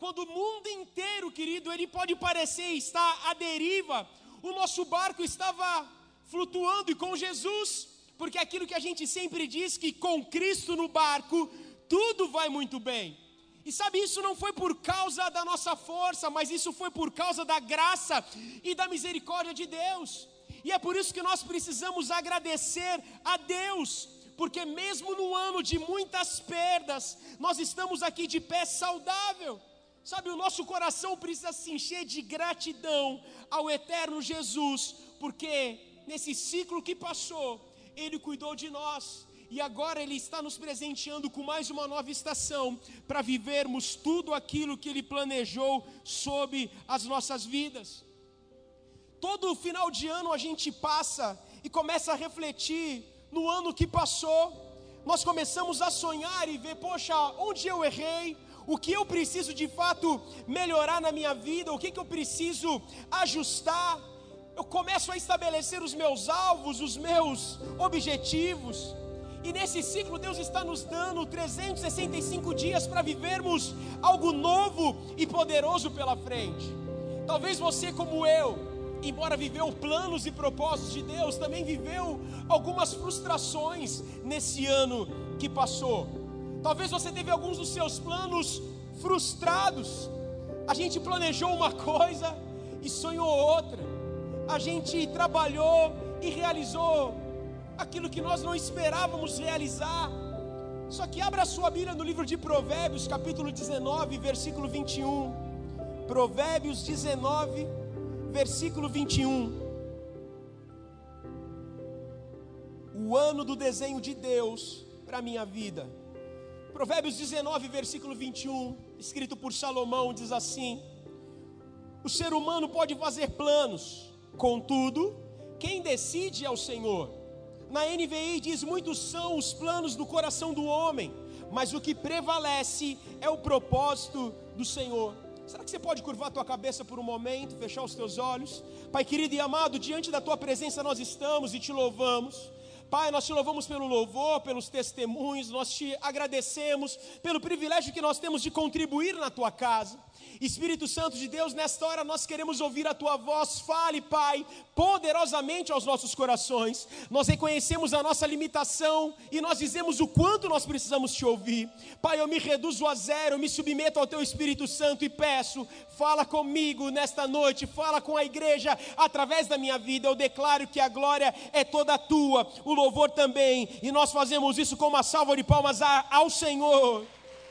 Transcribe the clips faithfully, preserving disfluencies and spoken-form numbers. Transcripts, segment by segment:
quando o mundo inteiro, querido, ele pode parecer estar à deriva, o nosso barco estava flutuando e com Jesus, porque é aquilo que a gente sempre diz, que com Cristo no barco, tudo vai muito bem. E sabe, isso não foi por causa da nossa força, mas isso foi por causa da graça e da misericórdia de Deus. E é por isso que nós precisamos agradecer a Deus, porque mesmo no ano de muitas perdas, nós estamos aqui de pé saudável. Sabe, o nosso coração precisa se encher de gratidão ao eterno Jesus, porque nesse ciclo que passou, Ele cuidou de nós. E agora Ele está nos presenteando com mais uma nova estação, para vivermos tudo aquilo que Ele planejou sobre as nossas vidas. Todo final de ano a gente passa e começa a refletir no ano que passou. Nós começamos a sonhar e ver, poxa, onde eu errei? O que eu preciso de fato melhorar na minha vida? O que, que eu preciso ajustar? Eu começo a estabelecer os meus alvos, os meus objetivos. E nesse ciclo Deus está nos dando trezentos e sessenta e cinco dias para vivermos algo novo e poderoso pela frente. Talvez você, como eu, embora viveu planos e propósitos de Deus, também viveu algumas frustrações nesse ano que passou. Talvez você teve alguns dos seus planos frustrados. A gente planejou uma coisa e sonhou outra. A gente trabalhou e realizou aquilo que nós não esperávamos realizar. Só que abra a sua Bíblia no livro de Provérbios, capítulo dezenove, versículo vinte e um. Provérbios dezenove, versículo vinte e um. O ano do desenho de Deus para a minha vida. Provérbios dezenove, versículo vinte e um, escrito por Salomão, diz assim: o ser humano pode fazer planos, contudo, quem decide é o Senhor. Na N V I diz: muitos são os planos do coração do homem, mas o que prevalece é o propósito do Senhor. Será que você pode curvar a tua cabeça por um momento, fechar os teus olhos? Pai querido e amado, diante da tua presença nós estamos e te louvamos. Pai, nós te louvamos pelo louvor, pelos testemunhos, nós te agradecemos pelo privilégio que nós temos de contribuir na tua casa. Espírito Santo de Deus, nesta hora nós queremos ouvir a tua voz. Fale, Pai, poderosamente aos nossos corações. Nós reconhecemos a nossa limitação e nós dizemos o quanto nós precisamos te ouvir. Pai, eu me reduzo a zero, eu me submeto ao teu Espírito Santo e peço, fala comigo nesta noite, fala com a igreja através da minha vida. Eu declaro que a glória é toda tua, o louvor também, e nós fazemos isso com uma salva de palmas ao Senhor.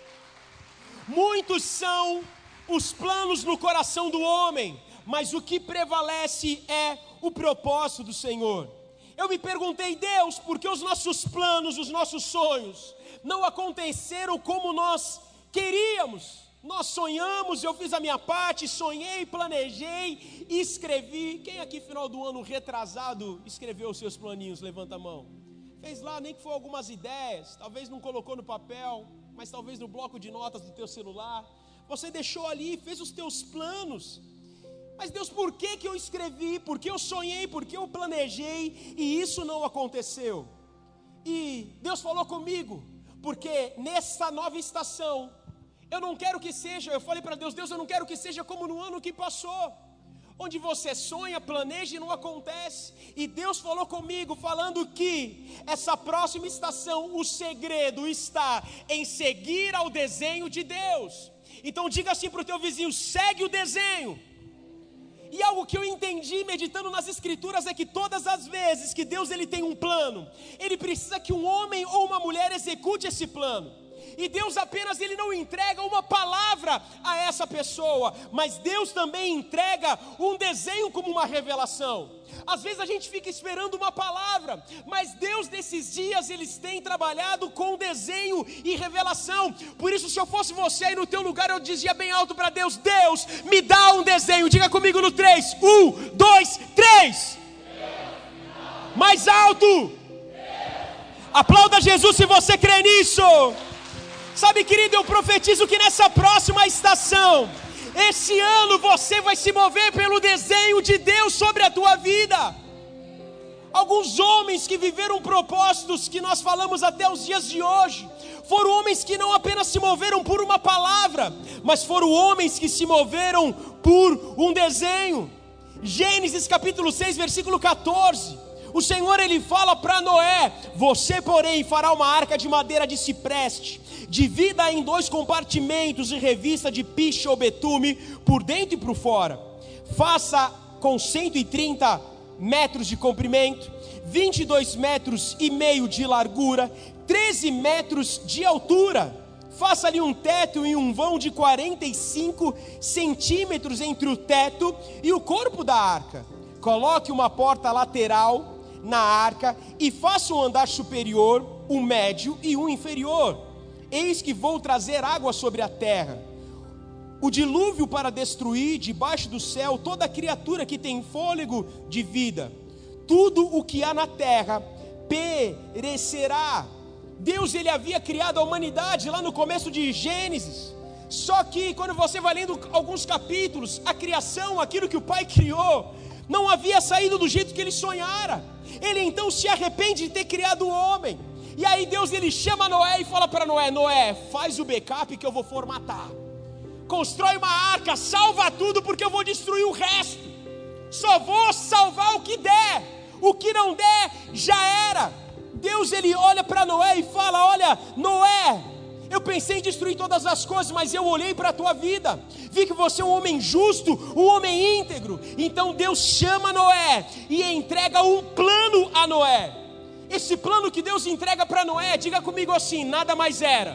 Muitos são os planos no coração do homem, mas o que prevalece é o propósito do Senhor. Eu me perguntei, Deus, por que os nossos planos, os nossos sonhos não aconteceram como nós queríamos? Nós sonhamos, eu fiz a minha parte, sonhei, planejei, escrevi. Quem aqui final do ano retrasado escreveu os seus planinhos? Levanta a mão. Fez lá, nem que foi algumas ideias, talvez não colocou no papel, mas talvez no bloco de notas do teu celular. Você deixou ali, fez os teus planos. Mas Deus, por que que eu escrevi? Por que eu sonhei? Por que eu planejei? E isso não aconteceu. E Deus falou comigo, porque nessa nova estação, eu não quero que seja, eu falei para Deus, Deus, eu não quero que seja como no ano que passou, onde você sonha, planeja e não acontece. E Deus falou comigo, falando que essa próxima estação, o segredo está em seguir ao desenho de Deus. Então diga assim para o teu vizinho, segue o desenho. E algo que eu entendi meditando nas escrituras é que todas as vezes que Deus ele tem um plano, Ele precisa que um homem ou uma mulher execute esse plano. E Deus apenas ele não entrega uma palavra a essa pessoa, mas Deus também entrega um desenho como uma revelação. Às vezes a gente fica esperando uma palavra, mas Deus nesses dias eles têm trabalhado com desenho e revelação. Por isso, se eu fosse você aí no teu lugar, eu dizia bem alto para Deus, Deus, me dá um desenho. Diga comigo no três, um, dois, três. Mais alto. Aplauda Jesus se você crê nisso. Sabe, querido, eu profetizo que nessa próxima estação, esse ano você vai se mover pelo desenho de Deus sobre a tua vida. Alguns homens que viveram propósitos que nós falamos até os dias de hoje, foram homens que não apenas se moveram por uma palavra, mas foram homens que se moveram por um desenho. Gênesis capítulo seis, versículo quatorze, o Senhor ele fala para Noé: você porém fará uma arca de madeira de cipreste, divida em dois compartimentos e revista de piche ou betume por dentro e por fora, faça com cento e trinta metros de comprimento, vinte e dois metros e meio de largura, treze metros de altura. Faça ali um teto e um vão de quarenta e cinco centímetros entre o teto e o corpo da arca. Coloque uma porta lateral na arca e faça um andar superior, um médio e um inferior. Eis que vou trazer água sobre a terra, o dilúvio para destruir debaixo do céu toda criatura que tem fôlego de vida. Tudo o que há na terra perecerá. Deus ele havia criado a humanidade lá no começo de Gênesis. Só que quando você vai lendo alguns capítulos, a criação, aquilo que o Pai criou, não havia saído do jeito que ele sonhara. Ele então se arrepende de ter criado o homem. E aí Deus ele chama Noé e fala para Noé: Noé, faz o backup que eu vou formatar. Constrói uma arca, salva tudo porque eu vou destruir o resto. Só vou salvar o que der. O que não der, já era. Deus ele olha para Noé e fala: olha, Noé, eu pensei em destruir todas as coisas, mas eu olhei para a tua vida, vi que você é um homem justo, um homem íntegro. Então Deus chama Noé e entrega um plano a Noé. Esse plano que Deus entrega para Noé, diga comigo assim, nada mais era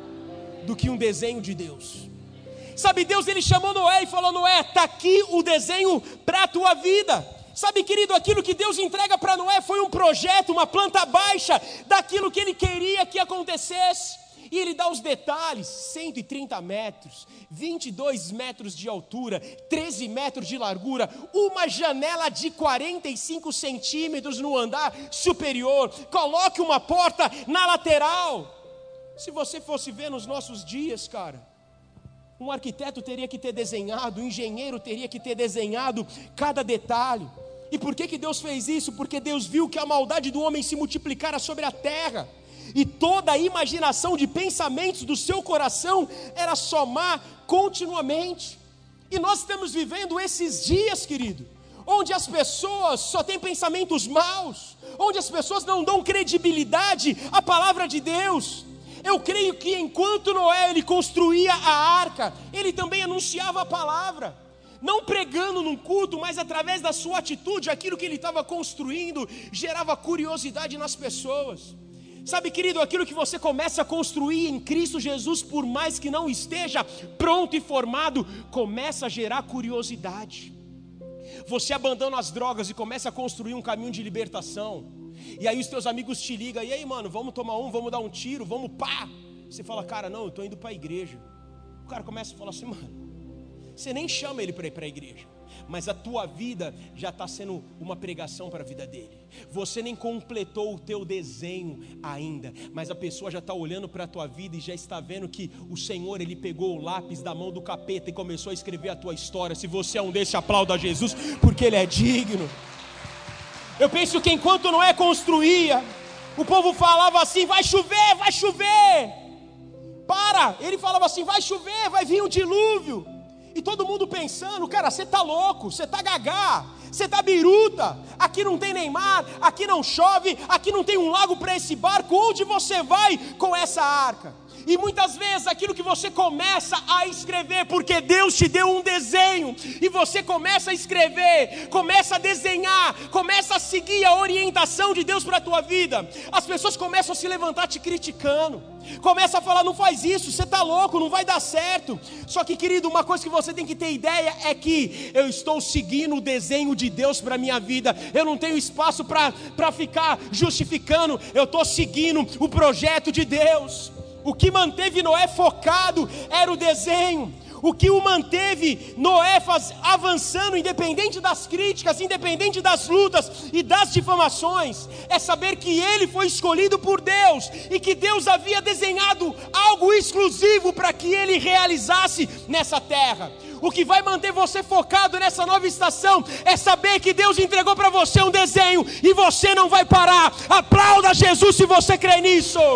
do que um desenho de Deus. Sabe, Deus ele chamou Noé e falou: Noé, está aqui o desenho para a tua vida. Sabe, querido, aquilo que Deus entrega para Noé foi um projeto, uma planta baixa daquilo que ele queria que acontecesse. E ele dá os detalhes: cento e trinta metros, vinte e dois metros de altura, treze metros de largura, uma janela de quarenta e cinco centímetros no andar superior, coloque uma porta na lateral. Se você fosse ver nos nossos dias, cara, um arquiteto teria que ter desenhado, um engenheiro teria que ter desenhado cada detalhe. E por que que Deus fez isso? Porque Deus viu que a maldade do homem se multiplicara sobre a terra, e toda a imaginação de pensamentos do seu coração era somar continuamente. E nós estamos vivendo esses dias, querido, onde as pessoas só têm pensamentos maus, onde as pessoas não dão credibilidade à palavra de Deus. Eu creio que enquanto Noé ele construía a arca, ele também anunciava a palavra, não pregando num culto, mas através da sua atitude, aquilo que ele estava construindo gerava curiosidade nas pessoas. Sabe, querido, aquilo que você começa a construir em Cristo Jesus, por mais que não esteja pronto e formado, começa a gerar curiosidade. Você abandona as drogas e começa a construir um caminho de libertação. E aí os teus amigos te ligam: e aí, mano, vamos tomar um, vamos dar um tiro, vamos pá. Você fala: cara, não, eu estou indo para a igreja. O cara começa a falar assim: mano, você nem chama ele para ir para a igreja, mas a tua vida já está sendo uma pregação para a vida dele. Você nem completou o teu desenho ainda, mas a pessoa já está olhando para a tua vida e já está vendo que o Senhor ele pegou o lápis da mão do capeta e começou a escrever a tua história. Se você é um desses, aplauda a Jesus, porque ele é digno. Eu penso que enquanto Noé construía, o povo falava assim: vai chover, vai chover. Para, ele falava assim: vai chover, vai vir um dilúvio. E todo mundo pensando: cara, você está louco, você está gagá, você está biruta, aqui não tem nem mar, aqui não chove, aqui não tem um lago para esse barco, onde você vai com essa arca? E muitas vezes aquilo que você começa a escrever, porque Deus te deu um desenho, e você começa a escrever, começa a desenhar, começa a seguir a orientação de Deus para a tua vida, as pessoas começam a se levantar te criticando, começa a falar: não faz isso, você está louco, não vai dar certo. Só que, querido, uma coisa que você tem que ter ideia é que eu estou seguindo o desenho de Deus para a minha vida. Eu não tenho espaço para ficar justificando, eu estou seguindo o projeto de Deus. O que manteve Noé focado era o desenho. O que o manteve Noé faz, avançando, independente das críticas, independente das lutas e das difamações, é saber que ele foi escolhido por Deus e que Deus havia desenhado algo exclusivo para que ele realizasse nessa terra. O que vai manter você focado nessa nova estação é saber que Deus entregou para você um desenho e você não vai parar. Aplauda Jesus se você crê nisso.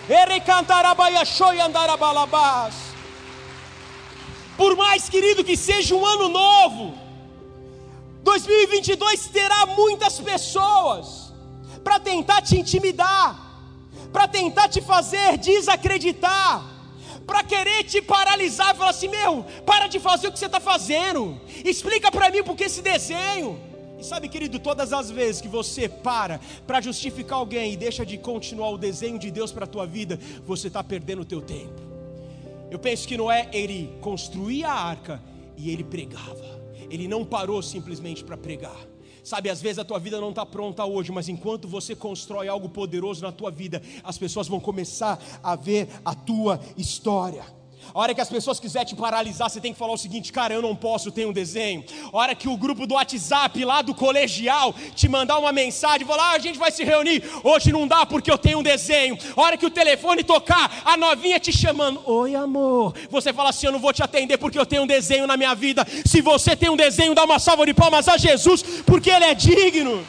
Por mais, querido, que seja um ano novo, dois mil e vinte e dois terá muitas pessoas para tentar te intimidar, para tentar te fazer desacreditar, para querer te paralisar e falar assim: meu, para de fazer o que você está fazendo, explica para mim por que esse desenho. E sabe, querido, todas as vezes que você para para justificar alguém e deixa de continuar o desenho de Deus para a tua vida, você está perdendo o teu tempo. Eu penso que Noé, ele construía a arca e ele pregava. Ele não parou simplesmente para pregar. Sabe, às vezes a tua vida não está pronta hoje, mas enquanto você constrói algo poderoso na tua vida, as pessoas vão começar a ver a tua história. A hora que as pessoas quiserem te paralisar, você tem que falar o seguinte: cara, eu não posso, eu tenho um desenho. A hora que o grupo do WhatsApp lá do colegial te mandar uma mensagem, falar: ah, a gente vai se reunir, hoje não dá porque eu tenho um desenho. A hora que o telefone tocar, a novinha te chamando: oi amor, você fala assim: eu não vou te atender porque eu tenho um desenho na minha vida. Se você tem um desenho, dá uma salva de palmas a Jesus, porque Ele é digno.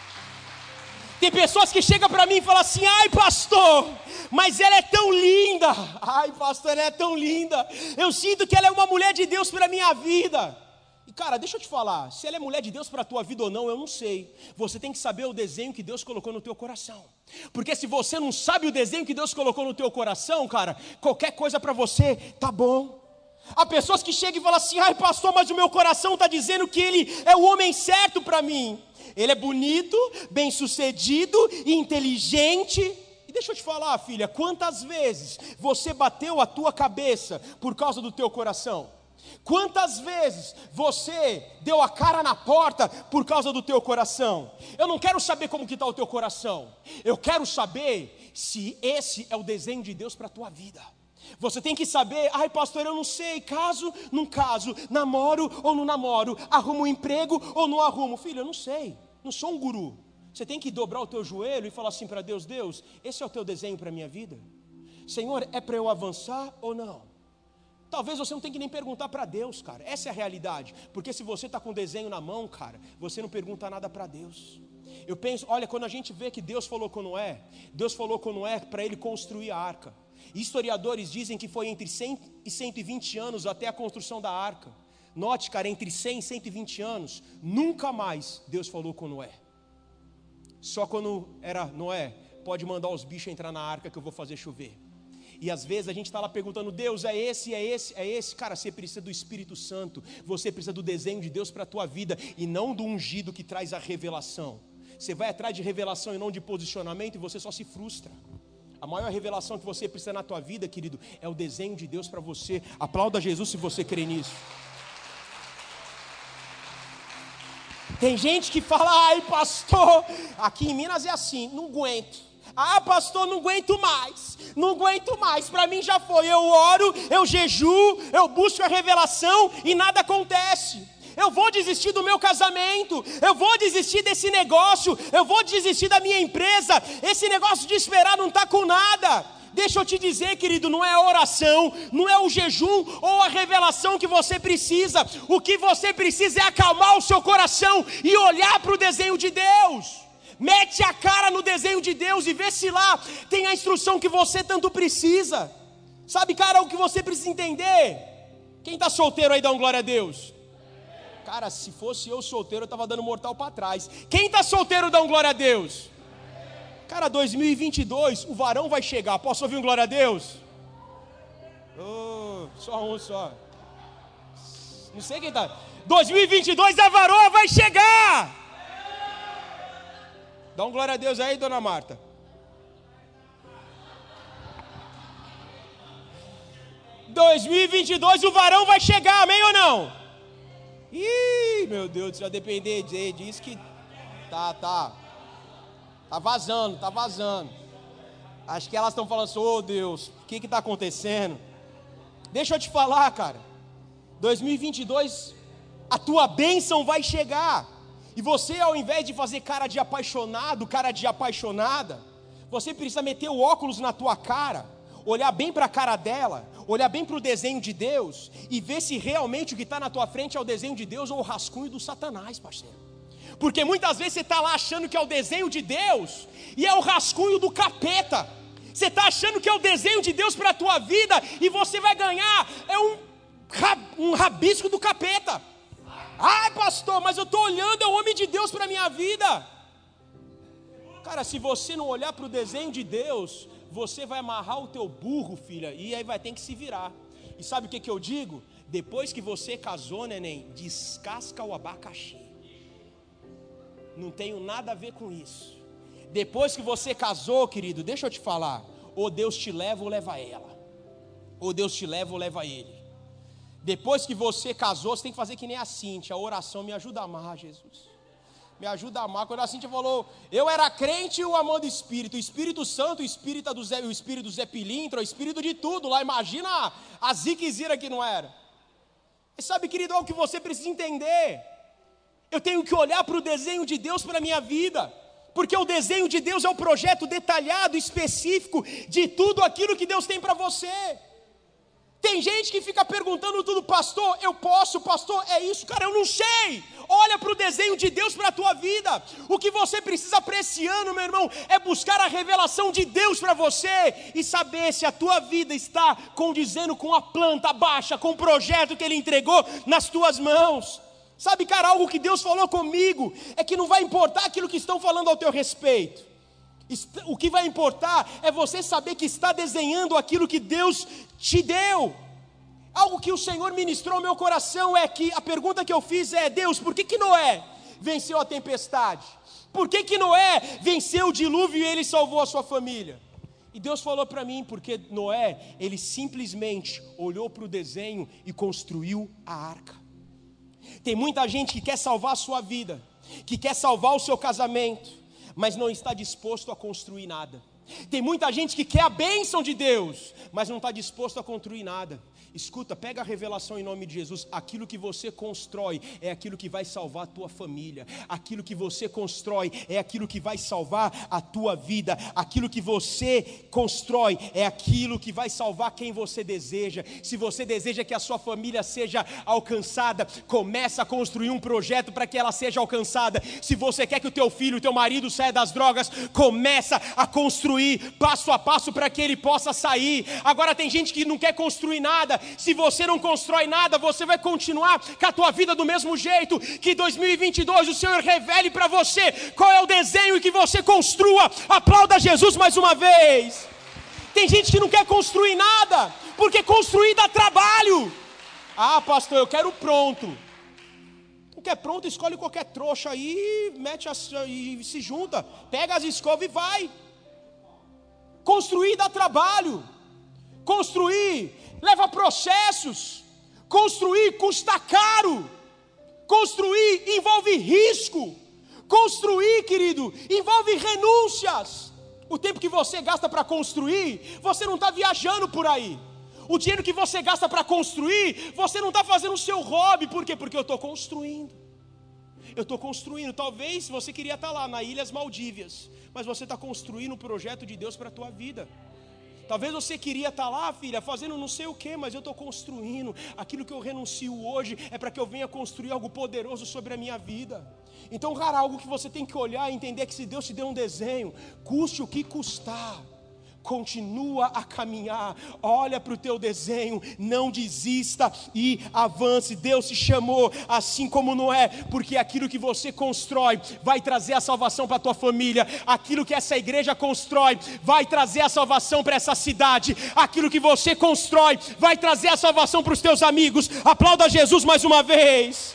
Tem pessoas que chegam para mim e falam assim: ai pastor, mas ela é tão linda. Ai pastor, ela é tão linda. Eu sinto que ela é uma mulher de Deus para a minha vida. E cara, deixa eu te falar, se ela é mulher de Deus para a tua vida ou não, eu não sei. Você tem que saber o desenho que Deus colocou no teu coração. Porque se você não sabe o desenho que Deus colocou no teu coração, cara, qualquer coisa para você tá bom. Há pessoas que chegam e falam assim: ai pastor, mas o meu coração está dizendo que ele é o homem certo para mim. Ele é bonito, bem sucedido, inteligente. E deixa eu te falar, filha, quantas vezes você bateu a tua cabeça por causa do teu coração? Quantas vezes você deu a cara na porta por causa do teu coração? Eu não quero saber como que está o teu coração. Eu quero saber se esse é o desenho de Deus para a tua vida. Você tem que saber: ai pastor, eu não sei, caso, não caso, namoro ou não namoro, arrumo um emprego ou não arrumo. Filho, eu não sei, não sou um guru. Você tem que dobrar o teu joelho e falar assim para Deus: Deus, esse é o teu desenho para a minha vida? Senhor, é para eu avançar ou não? Talvez você não tenha que nem perguntar para Deus, cara, essa é a realidade. Porque se você está com o desenho na mão, cara, você não pergunta nada para Deus. Eu penso, olha, quando a gente vê que Deus falou com Noé, Deus falou com Noé para ele construir a arca. Historiadores dizem que foi entre cem e cento e vinte anos até a construção da arca. Note, cara, entre cem e cento e vinte anos, nunca mais Deus falou com Noé. Só quando era Noé, pode mandar os bichos entrar na arca que eu vou fazer chover. E às vezes a gente está lá perguntando: Deus, é esse, é esse, é esse. Cara, você precisa do Espírito Santo. Você precisa do desenho de Deus para a tua vida, e não do ungido que traz a revelação. Você vai atrás de revelação e não de posicionamento, e você só se frustra. A maior revelação que você precisa na tua vida, querido, é o desenho de Deus para você. Aplauda Jesus se você crê nisso. Tem gente que fala: ai pastor, aqui em Minas é assim, não aguento. Ah pastor, não aguento mais, não aguento mais, para mim já foi. Eu oro, eu jejuo, eu busco a revelação e nada acontece. Eu vou desistir do meu casamento, eu vou desistir desse negócio, eu vou desistir da minha empresa. Esse negócio de esperar não está com nada. Deixa eu te dizer, querido, não é a oração, não é o jejum ou a revelação que você precisa. O que você precisa é acalmar o seu coração e olhar para o desenho de Deus. Mete a cara no desenho de Deus e vê se lá tem a instrução que você tanto precisa. Sabe, cara, o que você precisa entender? Quem está solteiro aí, dá um glória a Deus. Cara, se fosse eu solteiro, eu estava dando mortal para trás. Quem está solteiro, dá um glória a Deus. Cara, dois mil e vinte e dois, o varão vai chegar. Posso ouvir um glória a Deus? Oh, só um só. Não sei quem está. dois mil e vinte e dois, a varoa vai chegar. Dá um glória a Deus aí, dona Marta. dois mil e vinte e dois, o varão vai chegar, amém ou não? Ih, meu Deus, se já depender disso que tá, tá, tá vazando, tá vazando. Acho que elas estão falando assim: ô Deus, o que que tá acontecendo? Deixa eu te falar, cara, dois mil e vinte e dois, a tua bênção vai chegar. E você, ao invés de fazer cara de apaixonado, cara de apaixonada, você precisa meter o óculos na tua cara, olhar bem para a cara dela, olhar bem para o desenho de Deus e ver se realmente o que está na tua frente é o desenho de Deus ou o rascunho do Satanás, parceiro. Porque muitas vezes você está lá achando que é o desenho de Deus e é o rascunho do capeta. Você está achando que é o desenho de Deus para a tua vida e você vai ganhar é um, um rabisco do capeta. Ai, pastor, mas eu estou olhando, é o homem de Deus para a minha vida. Cara, se você não olhar para o desenho de Deus, você vai amarrar o teu burro, filha, e aí vai ter que se virar. E sabe o que, que eu digo? Depois que você casou, neném, descasca o abacaxi. Não tenho nada a ver com isso. Depois que você casou, querido, deixa eu te falar, ou Deus te leva ou leva ela, ou Deus te leva ou leva ele. Depois que você casou, você tem que fazer que nem a Cíntia, a oração: me ajuda a amar, Jesus, me ajuda a amar. Quando a Cíntia falou, eu era crente e o amor do Espírito, o Espírito Santo, o Espírito do Zé, o Espírito do Zé Pilintra, o Espírito de tudo lá, imagina a ziquezira que não era. E sabe, querido, é o que você precisa entender, eu tenho que olhar para o desenho de Deus para a minha vida, porque o desenho de Deus é o projeto detalhado, específico, de tudo aquilo que Deus tem para você. Tem gente que fica perguntando tudo: pastor, eu posso, pastor, é isso, cara, eu não sei. Olha para o desenho de Deus para a tua vida. O que você precisa para esse ano, meu irmão, é buscar a revelação de Deus para você, e saber se a tua vida está condizendo com a planta baixa, com o projeto que Ele entregou nas tuas mãos. Sabe, cara, algo que Deus falou comigo, é que não vai importar aquilo que estão falando ao teu respeito. O que vai importar é você saber que está desenhando aquilo que Deus te deu. Algo que o Senhor ministrou ao meu coração é que a pergunta que eu fiz é: Deus, por que que Noé venceu a tempestade? Por que que Noé venceu o dilúvio e ele salvou a sua família? E Deus falou para mim: porque Noé, ele simplesmente olhou para o desenho e construiu a arca. Tem muita gente que quer salvar a sua vida, que quer salvar o seu casamento, mas não está disposto a construir nada. Tem muita gente que quer a bênção de Deus, mas não está disposto a construir nada. Escuta, pega a revelação em nome de Jesus. Aquilo que você constrói é aquilo que vai salvar a tua família. Aquilo que você constrói é aquilo que vai salvar a tua vida. Aquilo que você constrói é aquilo que vai salvar quem você deseja. Se você deseja que a sua família seja alcançada, começa a construir um projeto para que ela seja alcançada. Se você quer que o teu filho, o teu marido saia das drogas, começa a construir passo a passo para que ele possa sair. Agora tem gente que não quer construir nada. Se você não constrói nada, você vai continuar com a tua vida do mesmo jeito. Que dois mil e vinte e dois o Senhor revele para você qual é o desenho e que você construa. Aplauda Jesus mais uma vez. Tem gente que não quer construir nada, porque construir dá trabalho. Ah, pastor, eu quero pronto. Não quer pronto, escolhe qualquer trouxa aí, mete as, e se junta, pega as escovas e vai. Construir dá trabalho. Construir leva processos. Construir custa caro. Construir envolve risco. Construir, querido, envolve renúncias. O tempo que você gasta para construir, você não está viajando por aí. O dinheiro que você gasta para construir, você não está fazendo o seu hobby. Por quê? Porque eu estou construindo. Eu estou construindo. Talvez você queria estar lá na Ilhas Maldívias, mas você está construindo um projeto de Deus para a tua vida. Talvez você queria estar lá, filha, fazendo não sei o que, mas eu estou construindo. Aquilo que eu renuncio hoje é para que eu venha construir algo poderoso sobre a minha vida. Então, cara, algo que você tem que olhar e entender é que se Deus te deu um desenho, custe o que custar, continua a caminhar, olha para o teu desenho, não desista e avance. Deus te chamou assim como Noé, porque aquilo que você constrói vai trazer a salvação para a tua família. Aquilo que essa igreja constrói vai trazer a salvação para essa cidade. Aquilo que você constrói vai trazer a salvação para os teus amigos. Aplauda Jesus mais uma vez.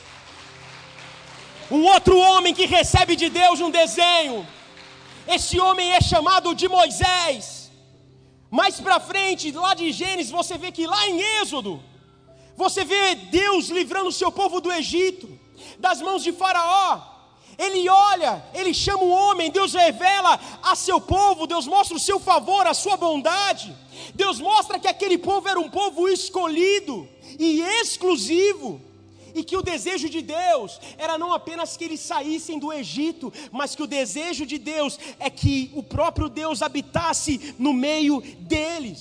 Um outro homem que recebe de Deus um desenho, esse homem é chamado de Moisés. Mais para frente, lá de Gênesis, você vê que lá em Êxodo, você vê Deus livrando o seu povo do Egito, das mãos de Faraó. Ele olha, ele chama o homem, Deus revela a seu povo, Deus mostra o seu favor, a sua bondade. Deus mostra que aquele povo era um povo escolhido e exclusivo. E que o desejo de Deus era não apenas que eles saíssem do Egito, mas que o desejo de Deus é que o próprio Deus habitasse no meio deles.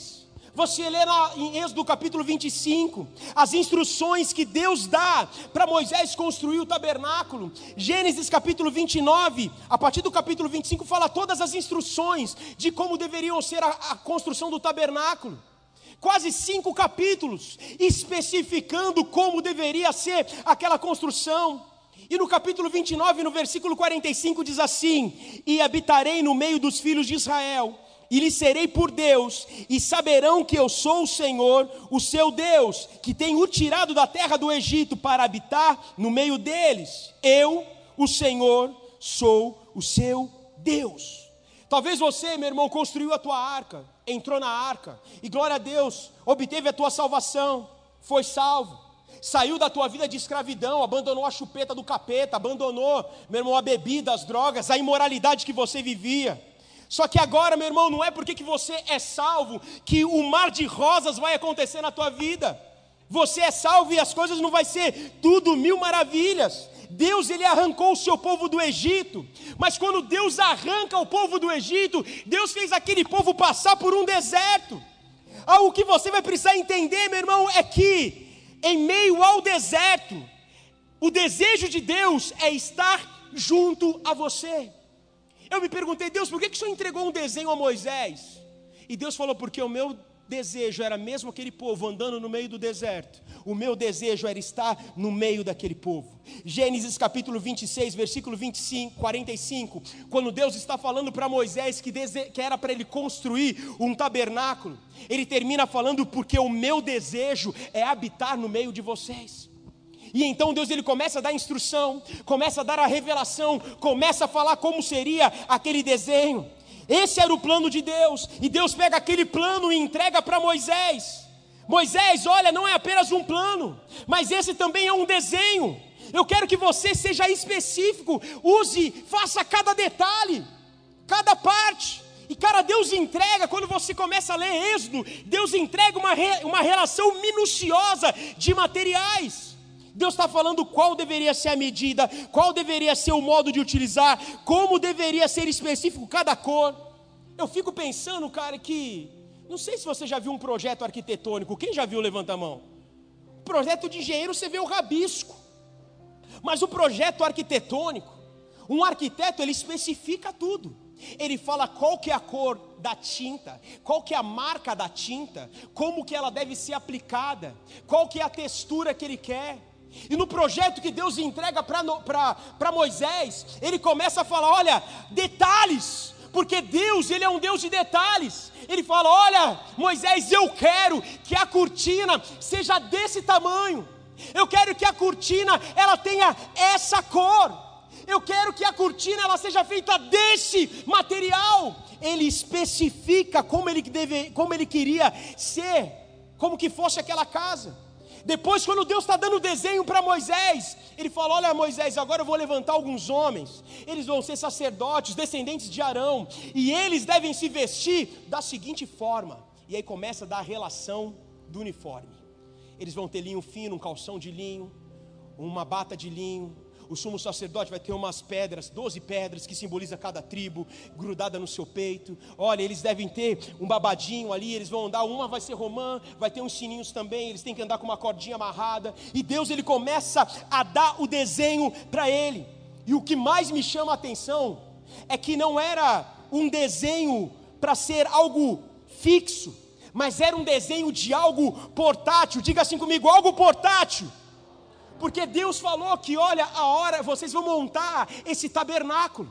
Você lê lá em Êxodo capítulo vinte e cinco, as instruções que Deus dá para Moisés construir o tabernáculo. Gênesis capítulo vinte e nove, a partir do capítulo vinte e cinco, fala todas as instruções de como deveriam ser a, a construção do tabernáculo. Quase cinco capítulos especificando como deveria ser aquela construção. E no capítulo vinte e nove, no versículo quarenta e cinco, diz assim: e habitarei no meio dos filhos de Israel, e lhes serei por Deus, e saberão que eu sou o Senhor, o seu Deus, que tenho o tirado da terra do Egito para habitar no meio deles. Eu, o Senhor, sou o seu Deus. Talvez você, meu irmão, construiu a tua arca, entrou na arca, e glória a Deus, obteve a tua salvação, foi salvo, saiu da tua vida de escravidão, abandonou a chupeta do capeta, abandonou, meu irmão, a bebida, as drogas, a imoralidade que você vivia. Só que agora, meu irmão, não é porque que você é salvo que o mar de rosas vai acontecer na tua vida. Você é salvo e as coisas não vai ser tudo mil maravilhas. Deus, ele arrancou o seu povo do Egito, mas quando Deus arranca o povo do Egito, Deus fez aquele povo passar por um deserto. Ah, o que você vai precisar entender, meu irmão, é que em meio ao deserto, o desejo de Deus é estar junto a você. Eu me perguntei, Deus, por que, que o Senhor entregou um desenho a Moisés? E Deus falou, porque o meu desejo era mesmo aquele povo andando no meio do deserto. O meu desejo era estar no meio daquele povo. Gênesis capítulo vinte e seis, versículo vinte e cinco, quarenta e cinco, quando Deus está falando para Moisés que, dese... que era para ele construir um tabernáculo, ele termina falando, porque o meu desejo é habitar no meio de vocês. E então Deus, ele começa a dar instrução, começa a dar a revelação, começa a falar como seria aquele desenho. Esse era o plano de Deus, e Deus pega aquele plano e entrega para Moisés. Moisés, olha, não é apenas um plano, mas esse também é um desenho. Eu quero que você seja específico, use, faça cada detalhe, cada parte. E cara, Deus entrega, quando você começa a ler Êxodo, Deus entrega uma, re, uma relação minuciosa de materiais. Deus está falando qual deveria ser a medida, qual deveria ser o modo de utilizar, como deveria ser específico cada cor. Eu fico pensando, cara, que... Não sei se você já viu um projeto arquitetônico. Quem já viu, levanta a mão. Projeto de engenheiro, você vê o rabisco. Mas o projeto arquitetônico, um arquiteto, ele especifica tudo. Ele fala qual que é a cor da tinta, qual que é a marca da tinta, como que ela deve ser aplicada, qual que é a textura que ele quer. E no projeto que Deus entrega para Moisés, ele começa a falar, olha, detalhes, porque Deus, ele é um Deus de detalhes. Ele fala, olha, Moisés, eu quero que a cortina seja desse tamanho, eu quero que a cortina, ela tenha essa cor, eu quero que a cortina, ela seja feita desse material. Ele especifica como ele, deve, como ele queria ser, como que fosse aquela casa. Depois, quando Deus está dando o desenho para Moisés, ele fala, olha Moisés, agora eu vou levantar alguns homens, eles vão ser sacerdotes, descendentes de Arão, e eles devem se vestir da seguinte forma. E aí começa a dar a relação do uniforme. Eles vão ter linho fino, um calção de linho, uma bata de linho. O sumo sacerdote vai ter umas pedras, doze pedras, que simboliza cada tribo, grudada no seu peito. Olha, eles devem ter um babadinho ali, eles vão andar, uma vai ser romã, vai ter uns sininhos também, eles têm que andar com uma cordinha amarrada. E Deus, ele começa a dar o desenho para ele. E o que mais me chama a atenção é que não era um desenho para ser algo fixo, mas era um desenho de algo portátil. Diga assim comigo, algo portátil. Porque Deus falou que, olha, a hora, vocês vão montar esse tabernáculo,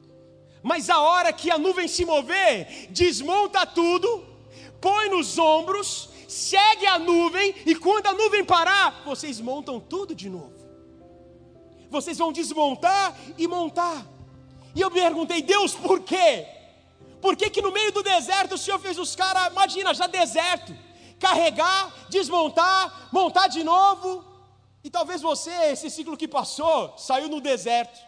mas a hora que a nuvem se mover, desmonta tudo, põe nos ombros, segue a nuvem, e quando a nuvem parar, vocês montam tudo de novo. Vocês vão desmontar e montar. E eu me perguntei, Deus, por quê? Por que que no meio do deserto o Senhor fez os caras, imagina, já deserto, carregar, desmontar, montar de novo? E talvez você, esse ciclo que passou, saiu no deserto,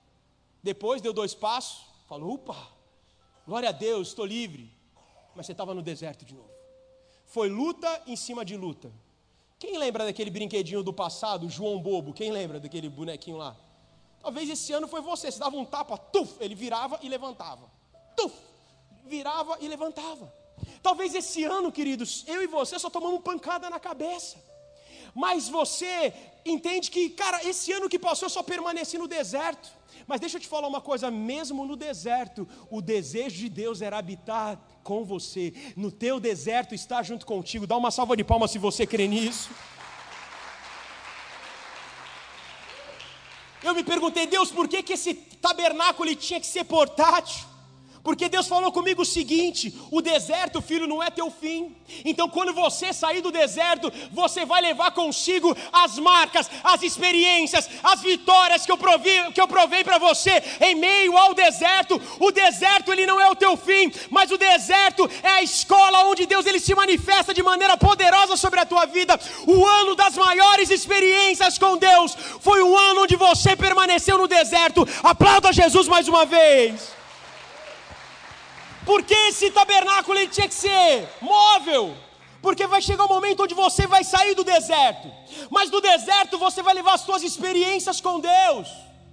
depois deu dois passos, falou, upa, glória a Deus, estou livre. Mas você estava no deserto de novo. Foi luta em cima de luta. Quem lembra daquele brinquedinho do passado, João Bobo? Quem lembra daquele bonequinho lá? Talvez esse ano foi você, você dava um tapa, tuf, ele virava e levantava. Tuf, virava e levantava. Talvez esse ano, queridos, eu e você só tomamos pancada na cabeça. Mas você entende que, cara, esse ano que passou eu só permaneci no deserto. Mas deixa eu te falar uma coisa, mesmo no deserto, o desejo de Deus era habitar com você. No teu deserto está junto contigo. Dá uma salva de palmas se você crê nisso. Eu me perguntei, Deus, por que que esse tabernáculo ele tinha que ser portátil? Porque Deus falou comigo o seguinte: o deserto, filho, não é teu fim. Então quando você sair do deserto, você vai levar consigo as marcas, as experiências, as vitórias que eu provei, que eu provei para você em meio ao deserto. O deserto ele não é o teu fim, mas o deserto é a escola onde Deus ele se manifesta de maneira poderosa sobre a tua vida. O ano das maiores experiências com Deus foi o ano onde você permaneceu no deserto. Aplauda Jesus mais uma vez. Porque esse tabernáculo ele tinha que ser móvel, porque vai chegar um momento onde você vai sair do deserto, mas do deserto você vai levar as suas experiências com Deus.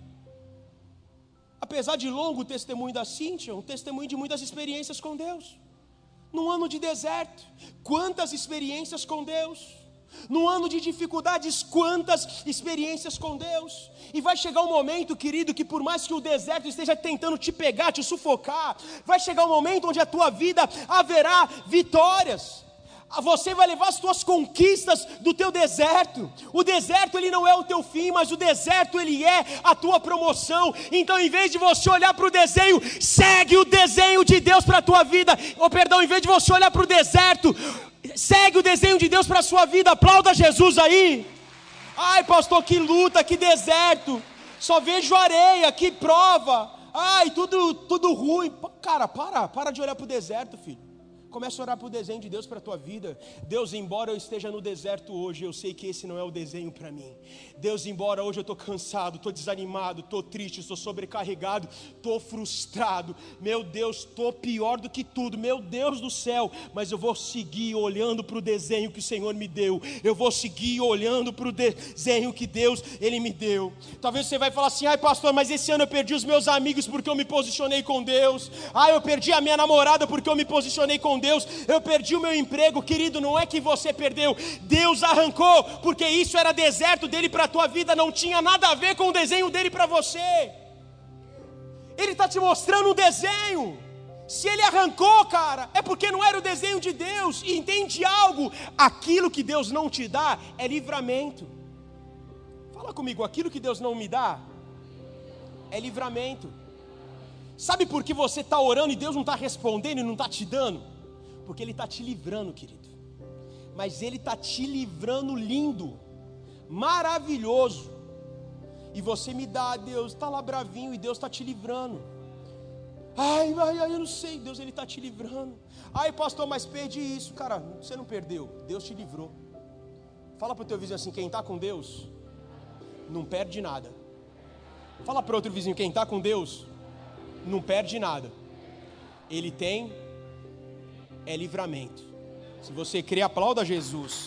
Apesar de longo o testemunho da Cíntia, um testemunho de muitas experiências com Deus. Num ano de deserto, quantas experiências com Deus. No ano de dificuldades, quantas experiências com Deus. E vai chegar um momento, querido, que por mais que o deserto esteja tentando te pegar, te sufocar, vai chegar um momento onde a tua vida haverá vitórias. Você vai levar as tuas conquistas do teu deserto. O deserto ele não é o teu fim, mas o deserto ele é a tua promoção. Então em vez de você olhar para o desenho, segue o desenho de Deus para a tua vida. Ou perdão, em vez de você olhar para o deserto, segue o desenho de Deus para a sua vida. Aplauda Jesus aí. Ai pastor, que luta, que deserto, só vejo areia, que prova. Ai, tudo, tudo ruim. Cara, para, para de olhar para o deserto, filho. Começa a orar para o desenho de Deus para a tua vida. Deus, embora eu esteja no deserto hoje, eu sei que esse não é o desenho para mim. Deus, embora hoje eu estou cansado, estou desanimado, estou triste, estou sobrecarregado, estou frustrado. Meu Deus, estou pior do que tudo, meu Deus do céu. Mas eu vou seguir olhando para o desenho que o Senhor me deu. Eu vou seguir olhando para o desenho que Deus, Ele me deu. Talvez você vai falar assim, ai pastor, mas esse ano eu perdi os meus amigos porque eu me posicionei com Deus. Ai, eu perdi a minha namorada porque eu me posicionei com Deus. Deus, eu perdi o meu emprego. Querido, não é que você perdeu, Deus arrancou, porque isso era deserto dele para a tua vida, não tinha nada a ver com o desenho dele para você. Ele está te mostrando um desenho. Se ele arrancou, cara, é porque não era o desenho de Deus. E entende algo, aquilo que Deus não te dá é livramento. Fala comigo, aquilo que Deus não me dá é livramento. Sabe por que você está orando e Deus não está respondendo e não está te dando? Porque Ele está te livrando, querido. Mas Ele está te livrando lindo, maravilhoso. E você me dá, Deus, está lá bravinho e Deus está te livrando. Ai, ai, ai, eu não sei, Deus Ele está te livrando. Ai pastor, mas perdi isso. Cara, você não perdeu, Deus te livrou. Fala para o teu vizinho assim, quem está com Deus, não perde nada. Fala para o outro vizinho, quem está com Deus, não perde nada. Ele tem é livramento. Se você crê, aplauda Jesus.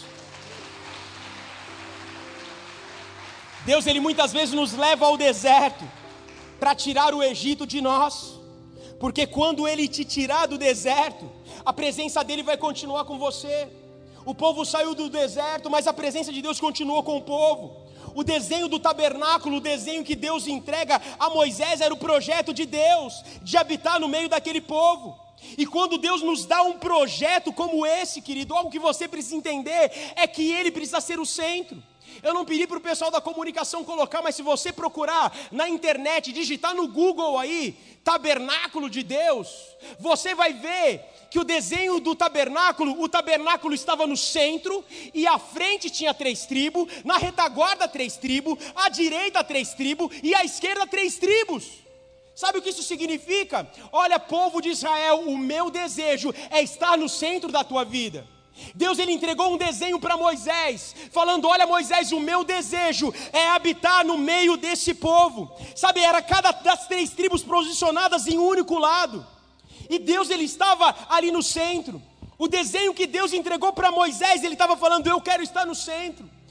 Deus, Ele muitas vezes nos leva ao deserto para tirar o Egito de nós, porque quando Ele te tirar do deserto, a presença dEle vai continuar com você. O povo saiu do deserto, mas a presença de Deus continuou com o povo. O desenho do tabernáculo, o desenho que Deus entrega a Moisés, era o projeto de Deus, de habitar no meio daquele povo. E quando Deus nos dá um projeto como esse, querido, algo que você precisa entender é que Ele precisa ser o centro. Eu não pedi para o pessoal da comunicação colocar, mas se você procurar na internet, digitar no Google aí, tabernáculo de Deus, você vai ver que o desenho do tabernáculo, o tabernáculo estava no centro, e à frente tinha três tribos, na retaguarda três tribos, à direita três tribos, e à esquerda três tribos. Sabe o que isso significa? Olha, povo de Israel, o meu desejo é estar no centro da tua vida. Deus ele entregou um desenho para Moisés, falando, olha Moisés, o meu desejo é habitar no meio desse povo. Sabe, era cada das três tribos posicionadas em um único lado. E Deus ele estava ali no centro. O desenho que Deus entregou para Moisés, ele estava falando, eu quero estar no centro.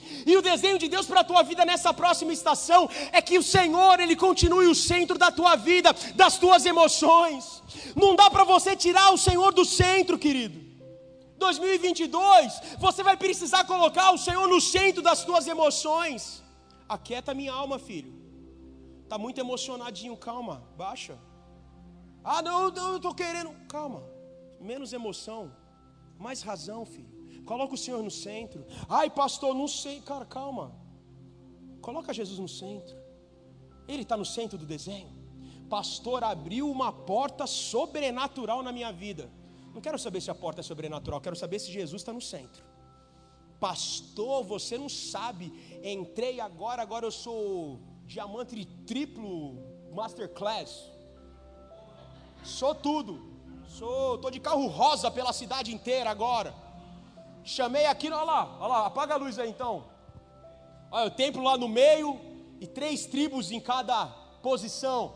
E o desenho de Deus para a tua vida nessa próxima estação é que o Senhor, Ele continue o centro da tua vida, das tuas emoções. Não dá para você tirar o Senhor do centro, querido. dois mil e vinte e dois, você vai precisar colocar o Senhor no centro das tuas emoções. Aquieta minha alma, filho. Está muito emocionadinho, calma, baixa. Ah, não, não, eu estou querendo. Calma, menos emoção, mais razão, filho. Coloca o Senhor no centro. Ai, pastor, não sei. Cara, calma. Coloca Jesus no centro. Ele está no centro do desenho. Pastor, abriu uma porta sobrenatural na minha vida. Não quero saber se a porta é sobrenatural, quero saber se Jesus está no centro. Pastor, você não sabe. Entrei agora, agora eu sou diamante triplo masterclass. Sou tudo. Sou, tô de carro rosa pela cidade inteira agora. Chamei aqui, olha lá, olha lá, apaga a luz aí então. Olha o templo lá no meio e três tribos em cada posição.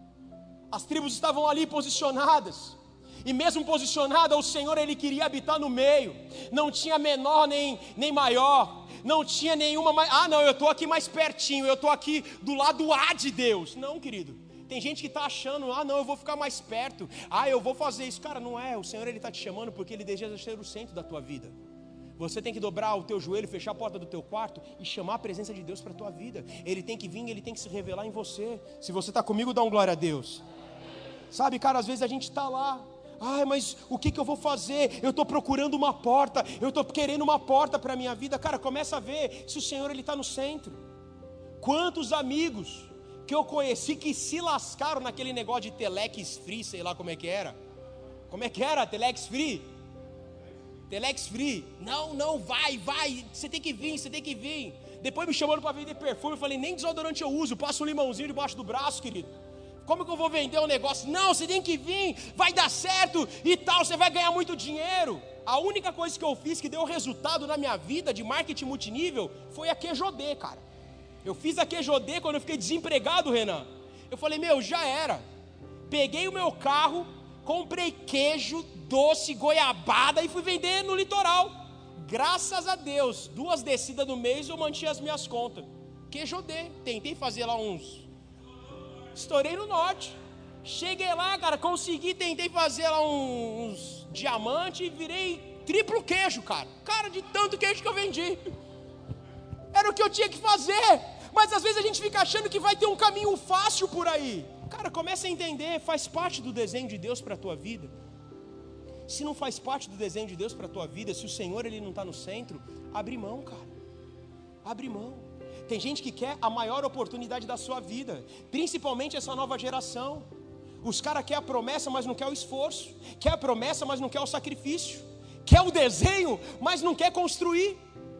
As tribos estavam ali posicionadas. E mesmo posicionada, o Senhor, Ele queria habitar no meio. Não tinha menor nem, nem maior. Não tinha nenhuma mais. Ah, não, eu estou aqui mais pertinho. Eu estou aqui do lado A de Deus. Não, querido. Tem gente que está achando, ah, não, eu vou ficar mais perto. Ah, eu vou fazer isso. Cara, não é. O Senhor, Ele está te chamando porque Ele deseja ser o centro da tua vida. Você tem que dobrar o teu joelho, fechar a porta do teu quarto e chamar a presença de Deus para a tua vida. Ele tem que vir, Ele tem que se revelar em você. Se você está comigo, dá um glória a Deus. Sabe, cara, às vezes a gente está lá. Ai, mas o que, que eu vou fazer? Eu estou procurando uma porta. Eu estou querendo uma porta para a minha vida. Cara, começa a ver se o Senhor, Ele está no centro. Quantos amigos que eu conheci que se lascaram naquele negócio de Telex Free, sei lá como é que era. Como é que era? Telex Free? Telex Free, não, não, vai, vai, você tem que vir, você tem que vir. Depois me chamando para vender perfume, eu falei, nem desodorante eu uso, passo um limãozinho debaixo do braço, querido. Como que eu vou vender um negócio? Não, você tem que vir, vai dar certo e tal, você vai ganhar muito dinheiro. A única coisa que eu fiz que deu resultado na minha vida de marketing multinível foi a Q J D, cara. Eu fiz a Q J D quando eu fiquei desempregado, Renan. Eu falei, meu, já era. Peguei o meu carro, comprei queijo, doce, goiabada e fui vender no litoral. Graças a Deus, duas descidas no mês eu mantinha as minhas contas. Q J D, tentei fazer lá uns... Estourei no norte. Cheguei lá, cara, consegui, tentei fazer lá uns diamantes e virei triplo queijo, cara. Cara, de tanto queijo que eu vendi. Era o que eu tinha que fazer. Mas às vezes a gente fica achando que vai ter um caminho fácil por aí. Cara, começa a entender, faz parte do desenho de Deus para a tua vida. Se não faz parte do desenho de Deus para a tua vida, se o Senhor, Ele não está no centro, abre mão, cara. Abre mão. Tem gente que quer a maior oportunidade da sua vida, principalmente essa nova geração. Os caras querem a promessa, mas não quer o esforço. Quer a promessa, mas não quer o sacrifício. Quer o desenho, mas não quer construir.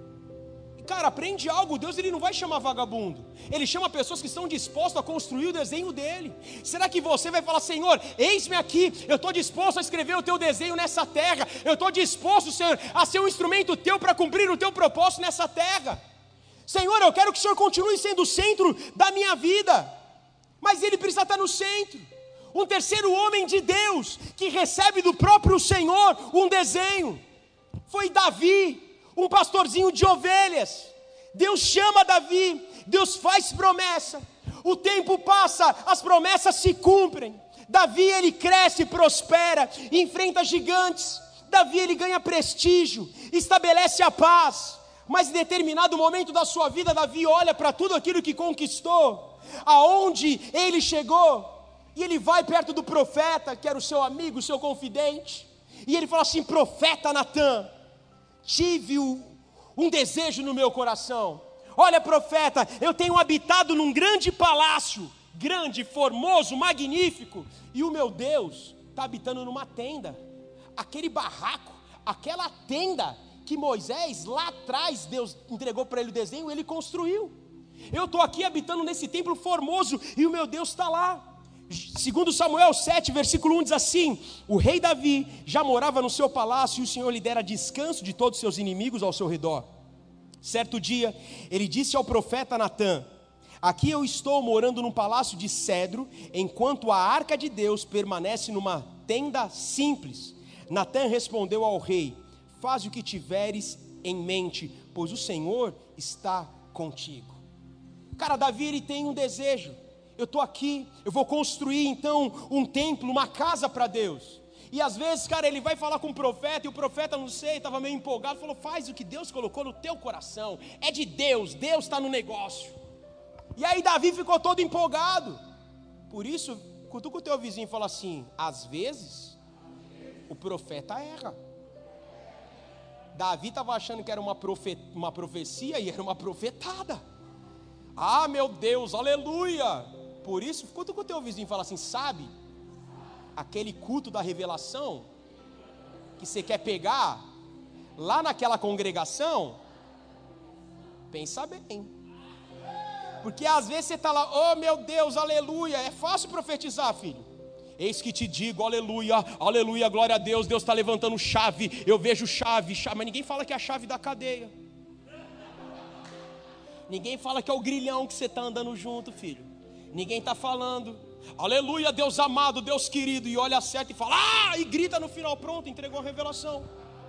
Cara, aprende algo. Deus, Ele não vai chamar vagabundo. Ele chama pessoas que estão dispostas a construir o desenho dele. Será que você vai falar, Senhor, eis-me aqui, eu estou disposto a escrever o teu desenho nessa terra. Eu estou disposto, Senhor, a ser um instrumento teu para cumprir o teu propósito nessa terra. Senhor, eu quero que o Senhor continue sendo o centro da minha vida. Mas Ele precisa estar no centro. Um terceiro homem de Deus, que recebe do próprio Senhor um desenho, foi Davi. Um pastorzinho de ovelhas. Deus chama Davi, Deus faz promessa, o tempo passa, as promessas se cumprem. Davi, ele cresce, prospera, enfrenta gigantes. Davi, ele ganha prestígio, estabelece a paz. Mas em determinado momento da sua vida, Davi olha para tudo aquilo que conquistou, aonde ele chegou, e ele vai perto do profeta, que era o seu amigo, o seu confidente, e ele fala assim, profeta Natã, tive um desejo no meu coração. Olha, profeta, eu tenho habitado num grande palácio, grande, formoso, magnífico, e o meu Deus está habitando numa tenda. Aquele barraco, aquela tenda que Moisés lá atrás, Deus entregou para ele o desenho, ele construiu. Eu estou aqui habitando nesse templo formoso e o meu Deus está lá. Segundo Samuel sete, versículo um diz assim, o rei Davi já morava no seu palácio e o Senhor lhe dera descanso de todos os seus inimigos ao seu redor. Certo dia, ele disse ao profeta Natã, aqui eu estou morando num palácio de cedro, enquanto a arca de Deus permanece numa tenda simples. Natã respondeu ao rei, faz o que tiveres em mente, pois o Senhor está contigo. Cara, Davi, ele tem um desejo. Eu estou aqui, eu vou construir então um templo, uma casa para Deus. E às vezes, cara, ele vai falar com o profeta, e o profeta, não sei, estava meio empolgado, falou: faz o que Deus colocou no teu coração, é de Deus, Deus está no negócio. E aí Davi ficou todo empolgado. Por isso, cutuca o teu vizinho e fala assim: às vezes, o profeta erra. Davi estava achando que era uma, profe, uma profecia, e era uma profetada. Ah, meu Deus, aleluia. Por isso, cutuca o teu vizinho e fala assim: sabe, aquele culto da revelação que você quer pegar lá naquela congregação, pensa bem, porque às vezes você está lá: oh meu Deus, aleluia. É fácil profetizar, filho. Eis que te digo, aleluia, aleluia, glória a Deus. Deus está levantando chave, eu vejo chave, chave, mas ninguém fala que é a chave da cadeia. Ninguém fala que é o grilhão que você está andando junto, filho. Ninguém está falando: aleluia, Deus amado, Deus querido, e olha certo e fala: ah, e grita no final, pronto, entregou a revelação.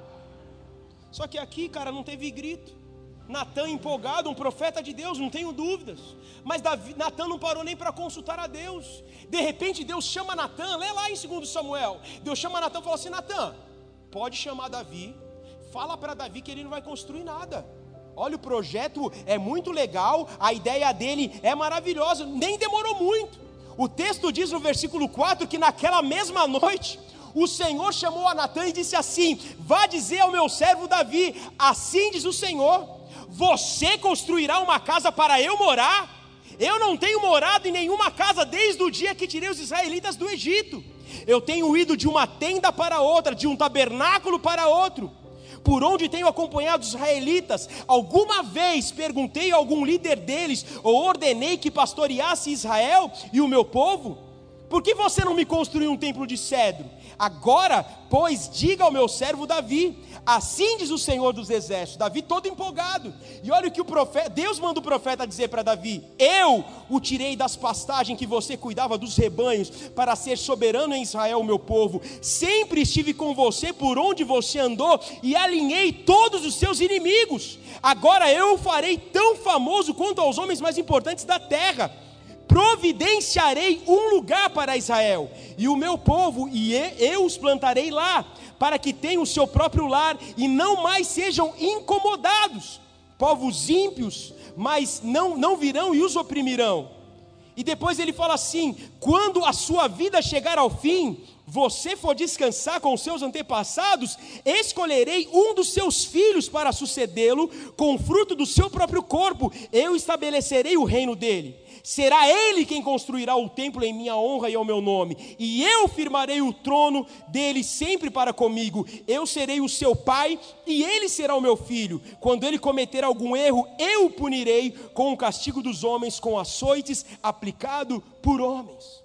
Só que aqui, cara, não teve grito. Natan empolgado, um profeta de Deus, não tenho dúvidas. Mas Davi, Natan não parou nem para consultar a Deus. De repente Deus chama Natan, lê lá em segundo Samuel. Deus chama Natan e fala assim: Natan, pode chamar Davi, fala para Davi que ele não vai construir nada. Olha, o projeto é muito legal, a ideia dele é maravilhosa, nem demorou muito. O texto diz no versículo quatro que naquela mesma noite o Senhor chamou a Natan e disse assim: vá dizer ao meu servo Davi, assim diz o Senhor, você construirá uma casa para eu morar? Eu não tenho morado em nenhuma casa desde o dia que tirei os israelitas do Egito. Eu tenho ido de uma tenda para outra, de um tabernáculo para outro, por onde tenho acompanhado os israelitas. Alguma vez perguntei a algum líder deles, ou ordenei que pastoreasse Israel e o meu povo? Por que você não me construiu um templo de cedro? Agora, pois, diga ao meu servo Davi, assim diz o Senhor dos exércitos. Davi todo empolgado, e olha o que o profeta, Deus manda o profeta dizer para Davi: eu o tirei das pastagens que você cuidava dos rebanhos, para ser soberano em Israel, o meu povo. Sempre estive com você por onde você andou, e alinhei todos os seus inimigos. Agora eu o farei tão famoso quanto aos homens mais importantes da terra. Providenciarei um lugar para Israel e o meu povo, e eu os plantarei lá, para que tenham o seu próprio lar e não mais sejam incomodados. Povos ímpios, mas não, não virão e os oprimirão. E depois ele fala assim: quando a sua vida chegar ao fim, você for descansar com os seus antepassados, escolherei um dos seus filhos para sucedê-lo, com o fruto do seu próprio corpo, eu estabelecerei o reino dele. Será ele quem construirá o templo em minha honra e ao meu nome, e eu firmarei o trono dele sempre para comigo. Eu serei o seu pai e ele será o meu filho. Quando ele cometer algum erro, eu o punirei com o castigo dos homens, com açoites aplicado por homens.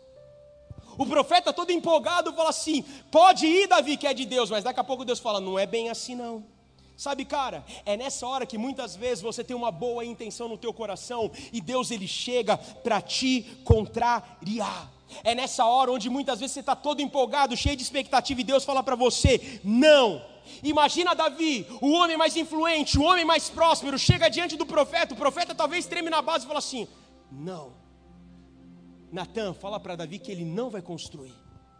O profeta todo empolgado fala assim: pode ir, Davi, que é de Deus. Mas daqui a pouco Deus fala: não é bem assim não. Sabe, cara, é nessa hora que muitas vezes você tem uma boa intenção no teu coração e Deus ele chega para te contrariar. É nessa hora onde muitas vezes você está todo empolgado, cheio de expectativa, e Deus fala para você: não. Imagina Davi, o homem mais influente, o homem mais próspero, chega diante do profeta. O profeta talvez treme na base e fala assim: não. Natan, fala para Davi que ele não vai construir.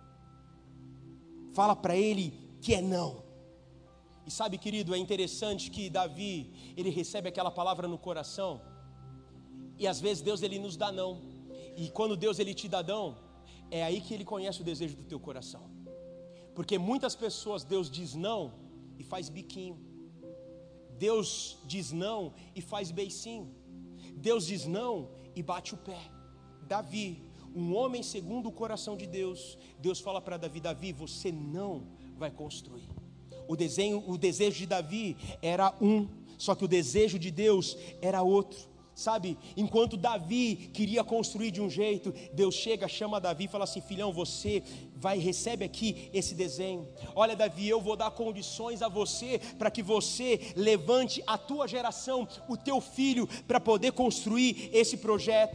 Fala para ele que é não. E sabe, querido, é interessante que Davi, ele recebe aquela palavra no coração, e às vezes Deus ele nos dá não, e quando Deus ele te dá não, é aí que ele conhece o desejo do teu coração. Porque muitas pessoas Deus diz não e faz biquinho, Deus diz não e faz beicinho, Deus diz não e bate o pé. Davi, um homem segundo o coração de Deus, Deus fala para Davi: Davi, você não vai construir. O, desenho, o desejo de Davi era um, só que o desejo de Deus era outro. Sabe, enquanto Davi queria construir de um jeito, Deus chega, chama Davi e fala assim: filhão, você vai, recebe aqui esse desenho. Olha, Davi, eu vou dar condições a você, para que você levante a tua geração, o teu filho, para poder construir esse projeto.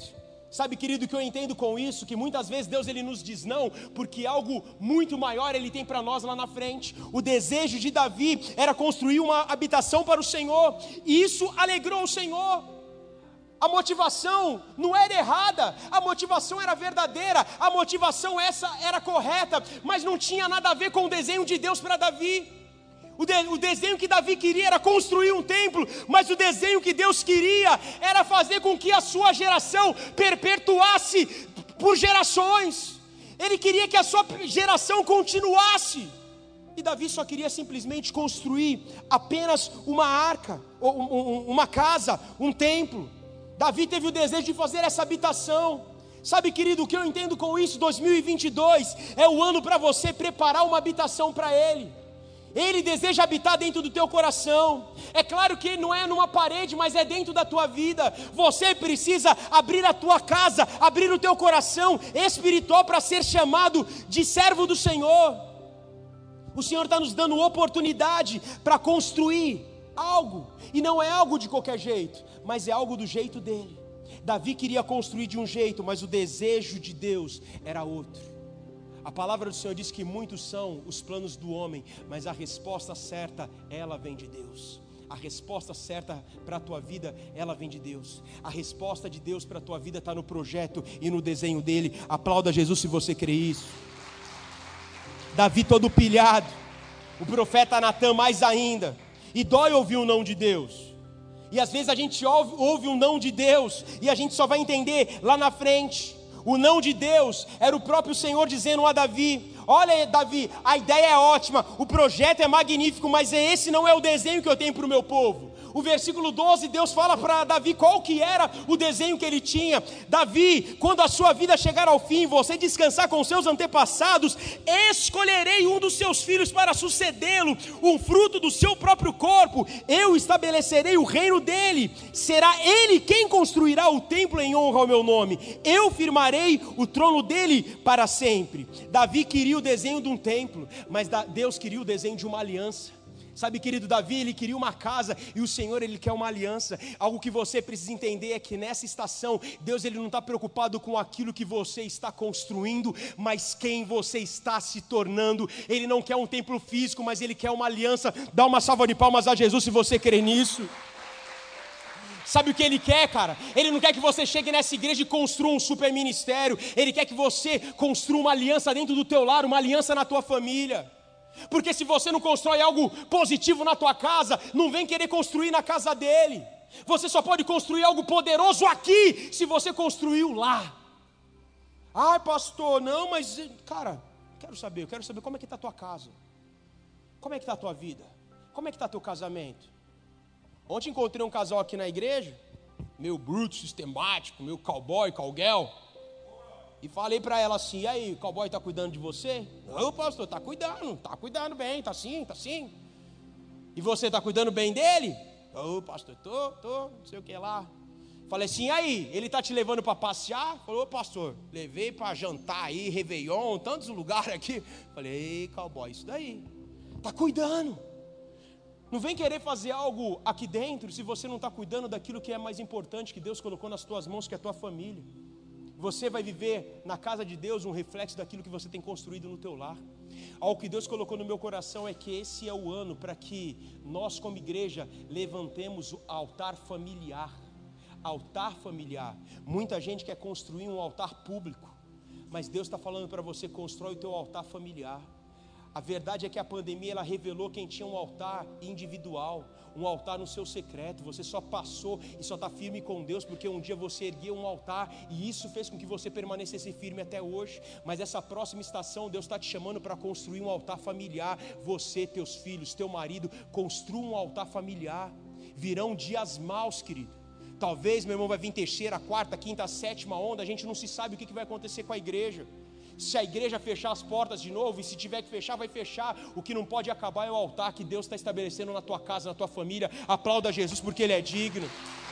Sabe, querido, que eu entendo com isso, que muitas vezes Deus ele nos diz não, porque algo muito maior Ele tem para nós lá na frente. O desejo de Davi era construir uma habitação para o Senhor, e isso alegrou o Senhor. A motivação não era errada, a motivação era verdadeira, a motivação essa era correta, mas não tinha nada a ver com o desenho de Deus para Davi. O, de, o desenho que Davi queria era construir um templo, mas o desenho que Deus queria era fazer com que a sua geração perpetuasse por gerações. Ele queria que a sua geração continuasse. E Davi só queria simplesmente construir apenas uma arca, uma casa, um templo. Davi teve o desejo de fazer essa habitação. Sabe, querido, o que eu entendo com isso? dois mil e vinte e dois é o ano para você preparar uma habitação para Ele. Ele deseja habitar dentro do teu coração. É claro que não é numa parede, mas é dentro da tua vida. Você precisa abrir a tua casa, abrir o teu coração espiritual para ser chamado de servo do Senhor. O Senhor está nos dando oportunidade para construir algo, e não é algo de qualquer jeito, mas é algo do jeito dele. Davi queria construir de um jeito, mas o desejo de Deus era outro. A palavra do Senhor diz que muitos são os planos do homem, mas a resposta certa, ela vem de Deus. A resposta certa para a tua vida, ela vem de Deus. A resposta de Deus para a tua vida está no projeto e no desenho dele. Aplauda Jesus se você crê isso. Davi todo pilhado, o profeta Natan mais ainda, e dói ouvir o não de Deus. E às vezes a gente ouve, ouve um não de Deus, e a gente só vai entender lá na frente. O não de Deus era o próprio Senhor dizendo a Davi: olha, Davi, a ideia é ótima, o projeto é magnífico, mas esse não é o desenho que eu tenho para o meu povo. O versículo doze, Deus fala para Davi qual que era o desenho que ele tinha. Davi, quando a sua vida chegar ao fim, você descansar com seus antepassados, escolherei um dos seus filhos para sucedê-lo, um fruto do seu próprio corpo, eu estabelecerei o reino dele, será ele quem construirá o templo em honra ao meu nome, eu firmarei o trono dele para sempre. Davi queria o desenho de um templo, mas Deus queria o desenho de uma aliança. Sabe, querido, Davi, ele queria uma casa, e o Senhor, ele quer uma aliança. Algo que você precisa entender é que nessa estação, Deus, ele não está preocupado com aquilo que você está construindo, mas quem você está se tornando. Ele não quer um templo físico, mas ele quer uma aliança. Dá uma salva de palmas a Jesus se você crê nisso. Sabe o que ele quer, cara? Ele não quer que você chegue nessa igreja e construa um super ministério. Ele quer que você construa uma aliança dentro do teu lar, uma aliança na tua família. Porque se você não constrói algo positivo na tua casa, não vem querer construir na casa dele. Você só pode construir algo poderoso aqui, se você construiu lá. Ai, pastor, não, mas, cara, quero saber, eu quero saber como é que está a tua casa. Como é que está a tua vida? Como é que está teu casamento? Ontem encontrei um casal aqui na igreja, meio bruto, sistemático, meio cowboy, cowgirl. E falei para ela assim: e aí, o cowboy está cuidando de você? Não, pastor, está cuidando, está cuidando bem, está sim, está sim. E você está cuidando bem dele? Ô, pastor, tô, tô, não sei o que lá. Falei assim: e aí, ele está te levando para passear? Falou: ô, pastor, levei para jantar aí, Réveillon, tantos lugares aqui. Falei: ei, cowboy, isso daí, está cuidando. Não vem querer fazer algo aqui dentro se você não está cuidando daquilo que é mais importante, que Deus colocou nas tuas mãos, que é a tua família. Você vai viver na casa de Deus um reflexo daquilo que você tem construído no teu lar. Algo que Deus colocou no meu coração é que esse é o ano para que nós como igreja levantemos o altar familiar. Altar familiar. Muita gente quer construir um altar público, mas Deus está falando para você: constrói o teu altar familiar. A verdade é que a pandemia ela revelou quem tinha um altar individual, um altar no seu secreto. Você só passou e só está firme com Deus porque um dia você ergueu um altar, e isso fez com que você permanecesse firme até hoje. Mas essa próxima estação, Deus está te chamando para construir um altar familiar. Você, teus filhos, teu marido, construa um altar familiar. Virão dias maus, querido. Talvez, meu irmão, vai vir terceira, quarta, quinta, sétima onda. A gente não se sabe o que vai acontecer com a igreja. Se a igreja fechar as portas de novo, e se tiver que fechar, vai fechar. O que não pode acabar é o altar que Deus está estabelecendo na tua casa, na tua família. Aplauda Jesus porque Ele é digno.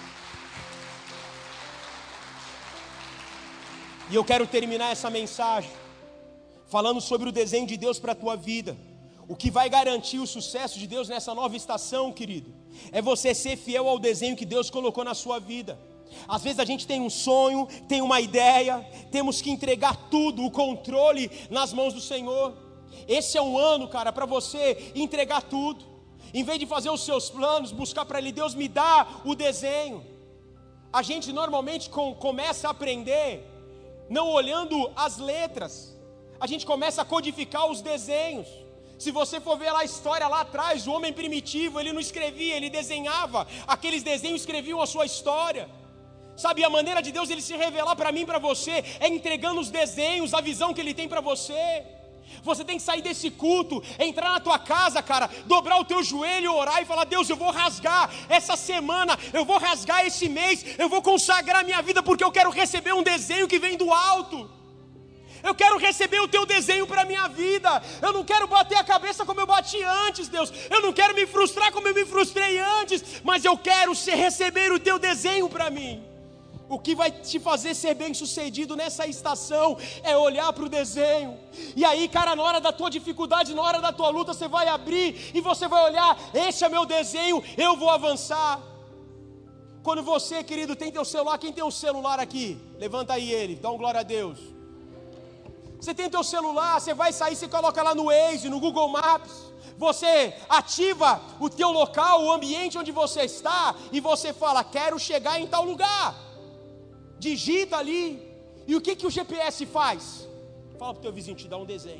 E eu quero terminar essa mensagem falando sobre o desenho de Deus para a tua vida. O que vai garantir o sucesso de Deus nessa nova estação, querido, é você ser fiel ao desenho que Deus colocou na sua vida. Às vezes a gente tem um sonho, tem uma ideia, temos que entregar tudo, o controle nas mãos do Senhor. Esse é um ano, cara, para você entregar tudo. Em vez de fazer os seus planos, buscar para Ele, Deus me dá o desenho. A gente normalmente com, começa a aprender, não olhando as letras. A gente começa a codificar os desenhos. Se você for ver lá a história lá atrás, o homem primitivo, ele não escrevia, ele desenhava. Aqueles desenhos escreviam a sua história. Sabe, a maneira de Deus ele se revelar para mim e para você é entregando os desenhos, a visão que Ele tem para você. Você tem que sair desse culto, entrar na tua casa, cara, dobrar o teu joelho, orar e falar: Deus, eu vou rasgar essa semana, eu vou rasgar esse mês, eu vou consagrar a minha vida, porque eu quero receber um desenho que vem do alto. Eu quero receber o teu desenho para a minha vida. Eu não quero bater a cabeça como eu bati antes, Deus. Eu não quero me frustrar como eu me frustrei antes, mas eu quero ser, receber o teu desenho para mim. O que vai te fazer ser bem sucedido nessa estação é olhar para o desenho. E aí, cara, na hora da tua dificuldade, na hora da tua luta, você vai abrir e você vai olhar: esse é meu desenho, eu vou avançar. Quando você, querido, tem teu celular, quem tem um celular aqui? Levanta aí ele, dá um glória a Deus. Você tem teu celular, você vai sair, você coloca lá no Waze, no Google Maps. Você ativa o teu local, o ambiente onde você está, e você fala: quero chegar em tal lugar. Digita ali. E o que, que o G P S faz? Fala para o teu vizinho, te dá um desenho.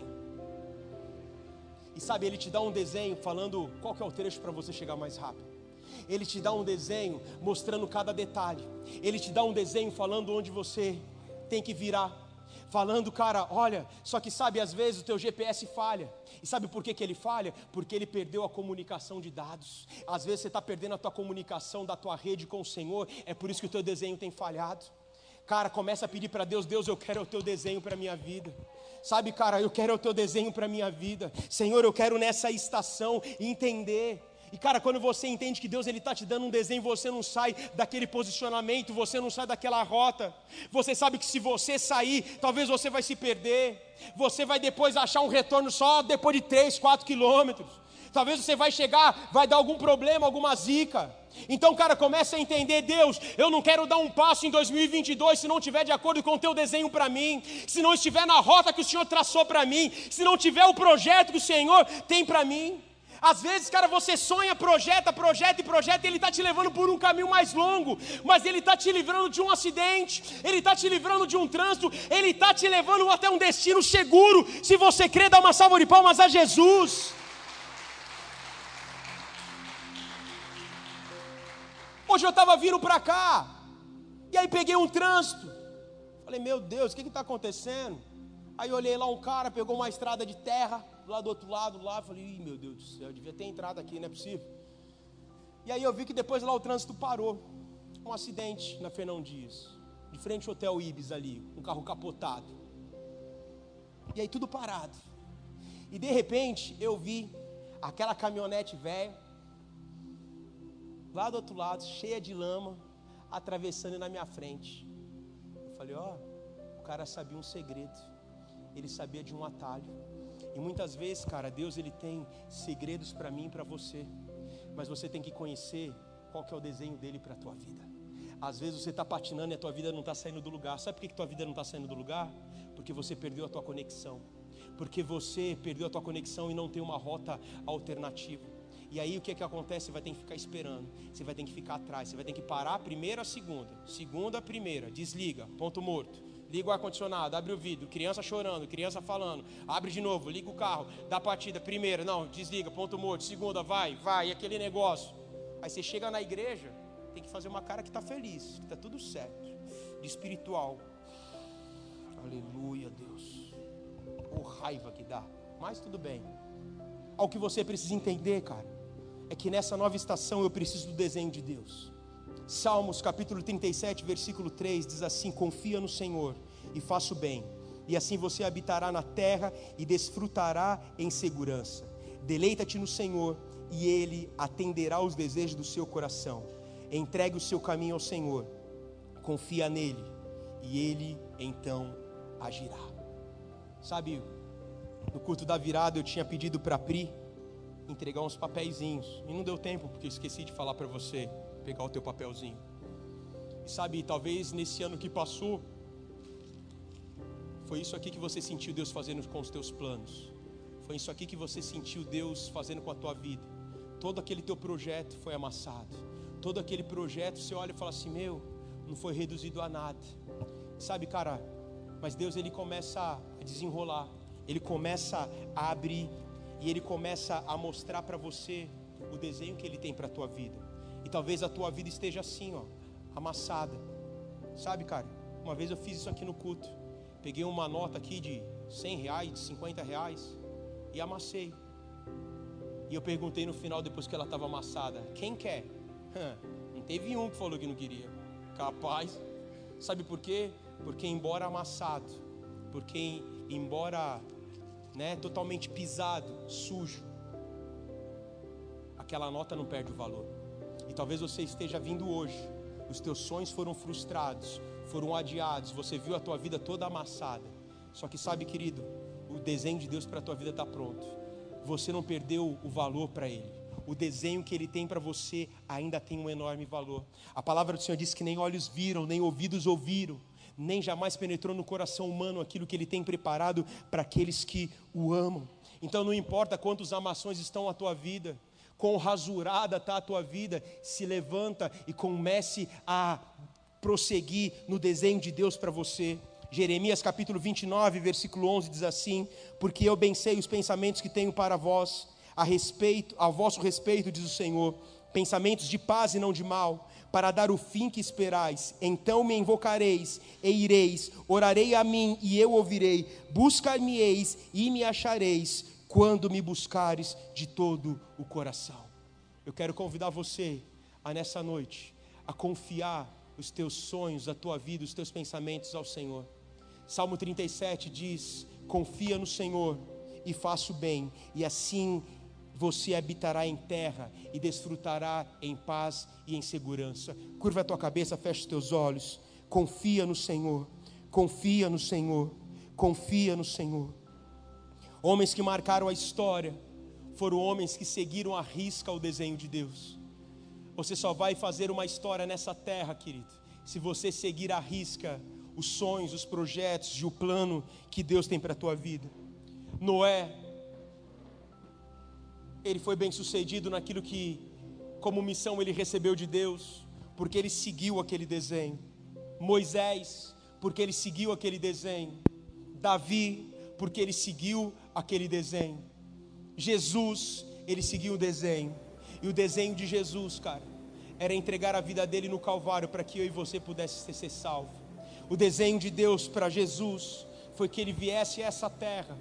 E sabe, ele te dá um desenho falando qual que é o trecho para você chegar mais rápido. Ele te dá um desenho mostrando cada detalhe. Ele te dá um desenho falando onde você tem que virar. Falando, cara, olha, só que sabe, às vezes o teu G P S falha. E sabe por que, que ele falha? Porque ele perdeu a comunicação de dados. Às vezes você está perdendo a tua comunicação da tua rede com o Senhor. É por isso que o teu desenho tem falhado. Cara, começa a pedir para Deus: Deus, eu quero o teu desenho para a minha vida. Sabe, cara, eu quero o teu desenho para a minha vida. Senhor, eu quero nessa estação entender. E cara, quando você entende que Deus ele está te dando um desenho, você não sai daquele posicionamento, você não sai daquela rota. Você sabe que se você sair, talvez você vai se perder. Você vai depois achar um retorno só depois de três, quatro quilômetros. Talvez você vai chegar, vai dar algum problema, alguma zica. Então, cara, começa a entender: Deus, eu não quero dar um passo em dois mil e vinte e dois se não estiver de acordo com o teu desenho para mim, se não estiver na rota que o Senhor traçou para mim, se não tiver o projeto que o Senhor tem para mim. Às vezes, cara, você sonha, projeta, projeta e projeta, e Ele está te levando por um caminho mais longo, mas Ele está te livrando de um acidente, Ele está te livrando de um trânsito, Ele está te levando até um destino seguro. Se você crê, dá uma salva de palmas a Jesus. Hoje eu estava vindo para cá, e aí peguei um trânsito. Falei: meu Deus, o que está acontecendo? Aí olhei lá, um cara pegou uma estrada de terra, lá do outro lado, lá. Falei: ih, meu Deus do céu, eu devia ter entrado aqui, não é possível. E aí eu vi que depois lá o trânsito parou. Um acidente na Fernão Dias, de frente ao Hotel Ibis ali, um carro capotado. E aí tudo parado. E de repente eu vi aquela caminhonete velha, lá do outro lado, cheia de lama, atravessando na minha frente. Eu falei: ó, o cara sabia um segredo. Ele sabia de um atalho. E muitas vezes, cara, Deus ele tem segredos para mim e para você. Mas você tem que conhecer qual que é o desenho dele para a tua vida. Às vezes você está patinando e a tua vida não está saindo do lugar. Sabe por que, que tua vida não está saindo do lugar? Porque você perdeu a tua conexão. Porque você perdeu a tua conexão e não tem uma rota alternativa. E aí o que, que acontece? Você vai ter que ficar esperando. Você vai ter que ficar atrás. Você vai ter que parar a primeira, a segunda. Segunda, a primeira. Desliga, ponto morto. Liga o ar-condicionado, abre o vidro, criança chorando, criança falando. Abre de novo, liga o carro, dá partida. Primeira, não, desliga, ponto morto. Segunda, vai, vai, e aquele negócio. Aí você chega na igreja, tem que fazer uma cara que está feliz, que está tudo certo. De espiritual. Aleluia, Deus. Oh, raiva que dá. Mas tudo bem. O que você precisa entender, cara, é que nessa nova estação eu preciso do desenho de Deus. Salmos capítulo trinta e sete, versículo três diz assim: confia no Senhor e faça o bem, e assim você habitará na terra e desfrutará em segurança. Deleita-te no Senhor e Ele atenderá aos desejos do seu coração. Entregue o seu caminho ao Senhor, confia nele e Ele então agirá. Sabe, no culto da virada eu tinha pedido para a Pri entregar uns papeizinhos, e não deu tempo porque eu esqueci de falar para você pegar o teu papelzinho. E sabe, talvez nesse ano que passou, foi isso aqui que você sentiu Deus fazendo com os teus planos. Foi isso aqui que você sentiu Deus fazendo com a tua vida. Todo aquele teu projeto foi amassado. Todo aquele projeto você olha e fala assim, meu, não foi reduzido a nada. Sabe, cara, mas Deus ele começa a desenrolar. Ele começa a abrir. E Ele começa a mostrar para você o desenho que Ele tem para a tua vida. E talvez a tua vida esteja assim, ó, amassada. Sabe, cara, uma vez eu fiz isso aqui no culto. Peguei uma nota aqui de cem reais, de cinquenta reais e amassei. E eu perguntei no final, depois que ela estava amassada, quem quer? Não teve um que falou que não queria. Capaz. Sabe por quê? Porque embora amassado, porque embora, né, totalmente pisado, sujo, aquela nota não perde o valor. E talvez você esteja vindo hoje, os teus sonhos foram frustrados, foram adiados, você viu a tua vida toda amassada. Só que sabe, querido, o desenho de Deus para a tua vida está pronto. Você não perdeu o valor para Ele. O desenho que Ele tem para você ainda tem um enorme valor. A palavra do Senhor diz que nem olhos viram, nem ouvidos ouviram, nem jamais penetrou no coração humano aquilo que Ele tem preparado para aqueles que o amam. Então não importa quantos amassões estão na tua vida, quão rasurada está a tua vida, se levanta e comece a prosseguir no desenho de Deus para você. Jeremias capítulo vinte e nove, versículo onze diz assim: porque eu bem sei os pensamentos que tenho para vós, a respeito, a vosso respeito, diz o Senhor, pensamentos de paz e não de mal, para dar o fim que esperais. Então me invocareis e ireis, orarei a mim e eu ouvirei, buscar-me-eis e me achareis, quando me buscares de todo o coração. Eu quero convidar você a nessa noite, a confiar os teus sonhos, a tua vida, os teus pensamentos ao Senhor. Salmo trinta e sete diz: confia no Senhor e faça o bem, e assim você habitará em terra e desfrutará em paz e em segurança. Curva a tua cabeça, fecha os teus olhos. Confia no Senhor, confia no Senhor, confia no Senhor. Homens que marcaram a história foram homens que seguiram à risca o desenho de Deus. Você só vai fazer uma história nessa terra, querido, se você seguir à risca os sonhos, os projetos e o plano que Deus tem para a tua vida. Noé, ele foi bem sucedido naquilo que, como missão, ele recebeu de Deus, porque ele seguiu aquele desenho. Moisés, porque ele seguiu aquele desenho. Davi, porque ele seguiu aquele desenho. Jesus, ele seguiu o desenho. E o desenho de Jesus, cara, era entregar a vida dele no Calvário para que eu e você pudesse ser salvos. O desenho de Deus para Jesus foi que ele viesse a essa terra,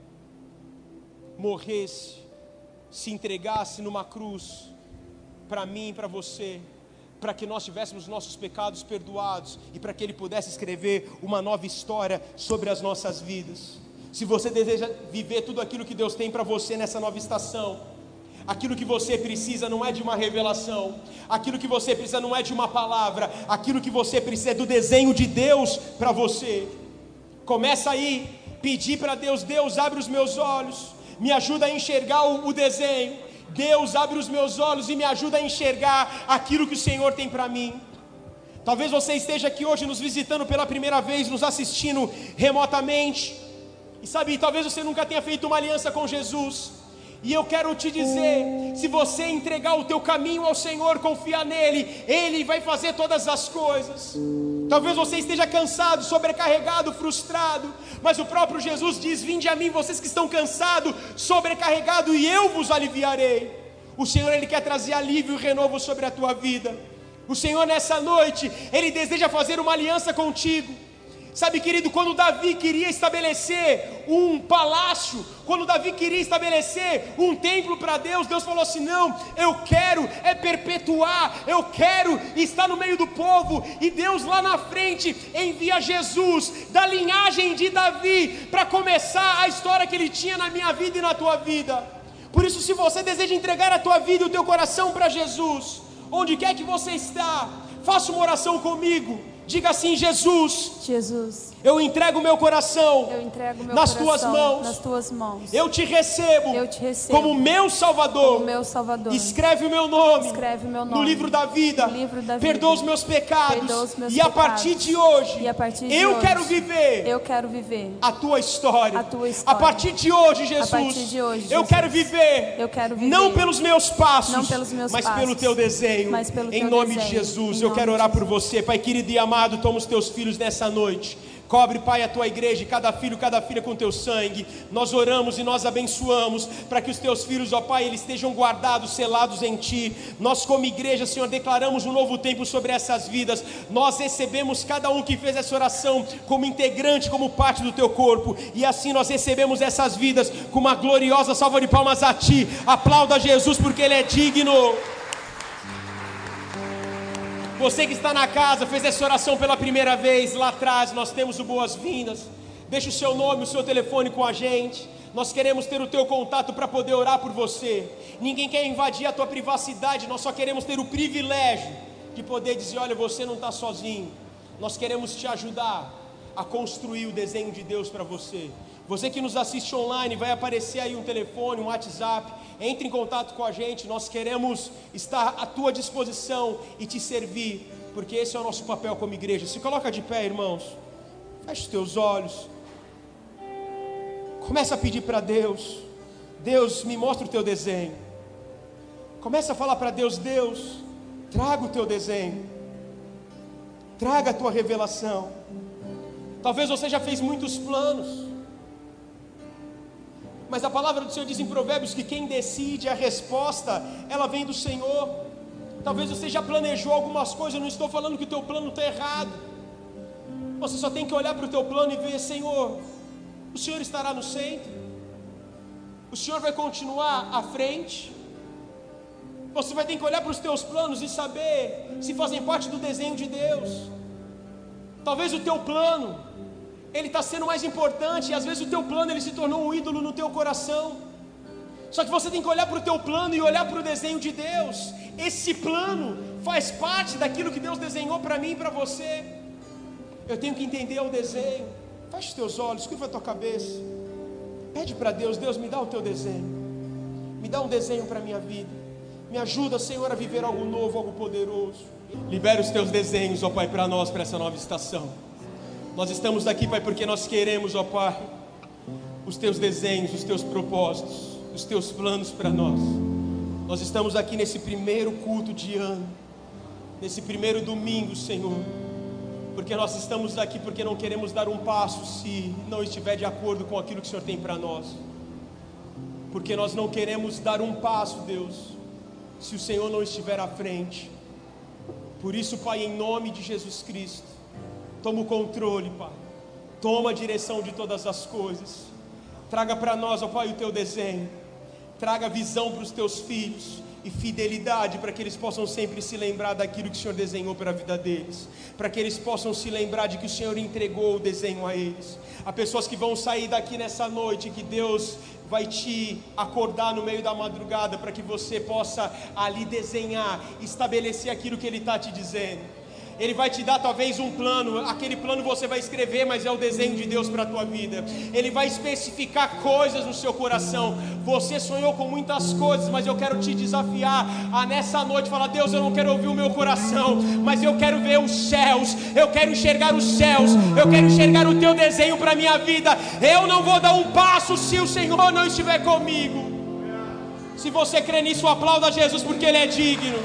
morresse, se entregasse numa cruz para mim e para você, para que nós tivéssemos nossos pecados perdoados e para que ele pudesse escrever uma nova história sobre as nossas vidas. Se você deseja viver tudo aquilo que Deus tem para você nessa nova estação, aquilo que você precisa não é de uma revelação, aquilo que você precisa não é de uma palavra, aquilo que você precisa é do desenho de Deus para você. Começa aí, pedir para Deus: Deus, abre os meus olhos, me ajuda a enxergar o, o desenho. Deus, abre os meus olhos e me ajuda a enxergar aquilo que o Senhor tem para mim. Talvez você esteja aqui hoje nos visitando pela primeira vez, nos assistindo remotamente, e sabe, talvez você nunca tenha feito uma aliança com Jesus. E eu quero te dizer, se você entregar o teu caminho ao Senhor, confiar nele, Ele vai fazer todas as coisas. Talvez você esteja cansado, sobrecarregado, frustrado, mas o próprio Jesus diz: vinde a mim vocês que estão cansados, sobrecarregados, e eu vos aliviarei. O Senhor, Ele quer trazer alívio e renovo sobre a tua vida. O Senhor nessa noite, Ele deseja fazer uma aliança contigo. Sabe, querido, quando Davi queria estabelecer um palácio, quando Davi queria estabelecer um templo para Deus, Deus falou assim: não, eu quero é perpetuar, eu quero estar no meio do povo. E Deus lá na frente envia Jesus, da linhagem de Davi, para começar a história que Ele tinha na minha vida e na tua vida. Por isso, se você deseja entregar a tua vida e o teu coração para Jesus, onde quer que você está, faça uma oração comigo. Diga assim: Jesus, Jesus, eu entrego meu coração eu entrego meu nas coração tuas mãos. nas tuas mãos. Eu te recebo, Eu te recebo como meu Salvador. como meu Salvador. Escreve o meu nome, Escreve o meu nome no livro da vida. no livro da Perdoa vida. os meus pecados. Perdoa os meus e a pecados. partir de hoje, E a partir de eu hoje, quero viver eu quero viver a tua história. a tua história. A partir de hoje, Jesus, A partir de hoje, eu Jesus, quero viver, eu quero viver não pelos meus passos, não pelos meus mas passos, pelo teu desenho. mas pelo em teu nome de desenho. Jesus, Em eu nome quero de orar por Jesus. você, Pai querido e amado. Toma os teus filhos nessa noite. Cobre, Pai, a tua igreja, cada filho, cada filha com teu sangue. Nós oramos e nós abençoamos para que os teus filhos, ó Pai, eles estejam guardados, selados em ti. Nós como igreja, Senhor, declaramos um novo tempo sobre essas vidas. Nós recebemos cada um que fez essa oração como integrante, como parte do teu corpo. E assim nós recebemos essas vidas com uma gloriosa salva de palmas a ti. Aplauda Jesus porque Ele é digno. Você que está na casa, fez essa oração pela primeira vez, lá atrás nós temos o boas-vindas. Deixa o seu nome, o seu telefone com a gente. Nós queremos ter o teu contato para poder orar por você. Ninguém quer invadir a tua privacidade, nós só queremos ter o privilégio de poder dizer: olha, você não está sozinho. Nós queremos te ajudar a construir o desenho de Deus para você. Você que nos assiste online, vai aparecer aí um telefone, um WhatsApp. Entre em contato com a gente, nós queremos estar à tua disposição e te servir, porque esse é o nosso papel como igreja. Se coloca de pé, irmãos. Feche os teus olhos. Começa a pedir para Deus: Deus, me mostra o teu desenho. Começa a falar para Deus: Deus, traga o teu desenho, traga a tua revelação. Talvez você já fez muitos planos, mas a palavra do Senhor diz em Provérbios que quem decide a resposta, ela vem do Senhor. Talvez você já planejou algumas coisas. Eu não estou falando que o teu plano está errado. Você só tem que olhar para o teu plano e ver: Senhor, o Senhor estará no centro, o Senhor vai continuar à frente. Você vai ter que olhar para os teus planos e saber se fazem parte do desenho de Deus. Talvez o teu plano, ele está sendo mais importante, e às vezes o teu plano ele se tornou um ídolo no teu coração. Só que você tem que olhar para o teu plano e olhar para o desenho de Deus. Esse plano faz parte daquilo que Deus desenhou para mim e para você. Eu tenho que entender o desenho. Feche os teus olhos, curva a tua cabeça. Pede para Deus: Deus, me dá o teu desenho. Me dá um desenho para a minha vida. Me ajuda, Senhor, a viver algo novo, algo poderoso. Libera os teus desenhos, ó Pai, para nós, para essa nova estação. Nós estamos aqui, Pai, porque nós queremos, ó Pai, os teus desenhos, os teus propósitos, os teus planos para nós. Nós estamos aqui nesse primeiro culto de ano, nesse primeiro domingo, Senhor, porque nós estamos aqui porque não queremos dar um passo se não estiver de acordo com aquilo que o Senhor tem para nós. Porque nós não queremos dar um passo, Deus, se o Senhor não estiver à frente. Por isso, Pai, em nome de Jesus Cristo, toma o controle, Pai. Toma a direção de todas as coisas. Traga para nós, ó Pai, o teu desenho. Traga visão para os teus filhos e fidelidade, para que eles possam sempre se lembrar daquilo que o Senhor desenhou para a vida deles, para que eles possam se lembrar de que o Senhor entregou o desenho a eles. Há pessoas que vão sair daqui nessa noite, que Deus vai te acordar no meio da madrugada, para que você possa ali desenhar, estabelecer aquilo que Ele está te dizendo. Ele vai te dar talvez um plano, aquele plano você vai escrever, mas é o desenho de Deus para a tua vida. Ele vai especificar coisas no seu coração. Você sonhou com muitas coisas, mas eu quero te desafiar a nessa noite falar: Deus, eu não quero ouvir o meu coração, mas eu quero ver os céus, eu quero enxergar os céus, eu quero enxergar o teu desenho para a minha vida. Eu não vou dar um passo se o Senhor não estiver comigo. Se você crê nisso, aplauda Jesus, porque Ele é digno.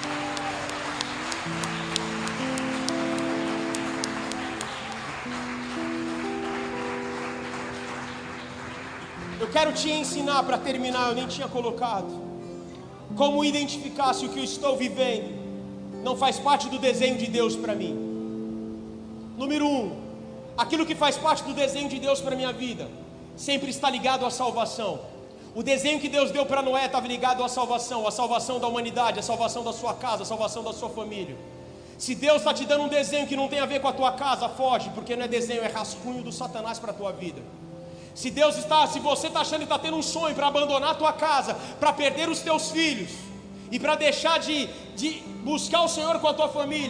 Eu quero te ensinar, para terminar, eu nem tinha colocado, como identificar se o que eu estou vivendo não faz parte do desenho de Deus para mim. Número um, aquilo que faz parte do desenho de Deus para a minha vida sempre está ligado à salvação. O desenho que Deus deu para Noé estava ligado à salvação, à salvação da humanidade, à salvação da sua casa, à salvação da sua família. Se Deus está te dando um desenho que não tem a ver com a tua casa, foge, porque não é desenho, é rascunho do Satanás para a tua vida. Se Deus está, se você está achando que está tendo um sonho para abandonar a tua casa, para perder os teus filhos e para deixar de, de buscar o Senhor com a tua família,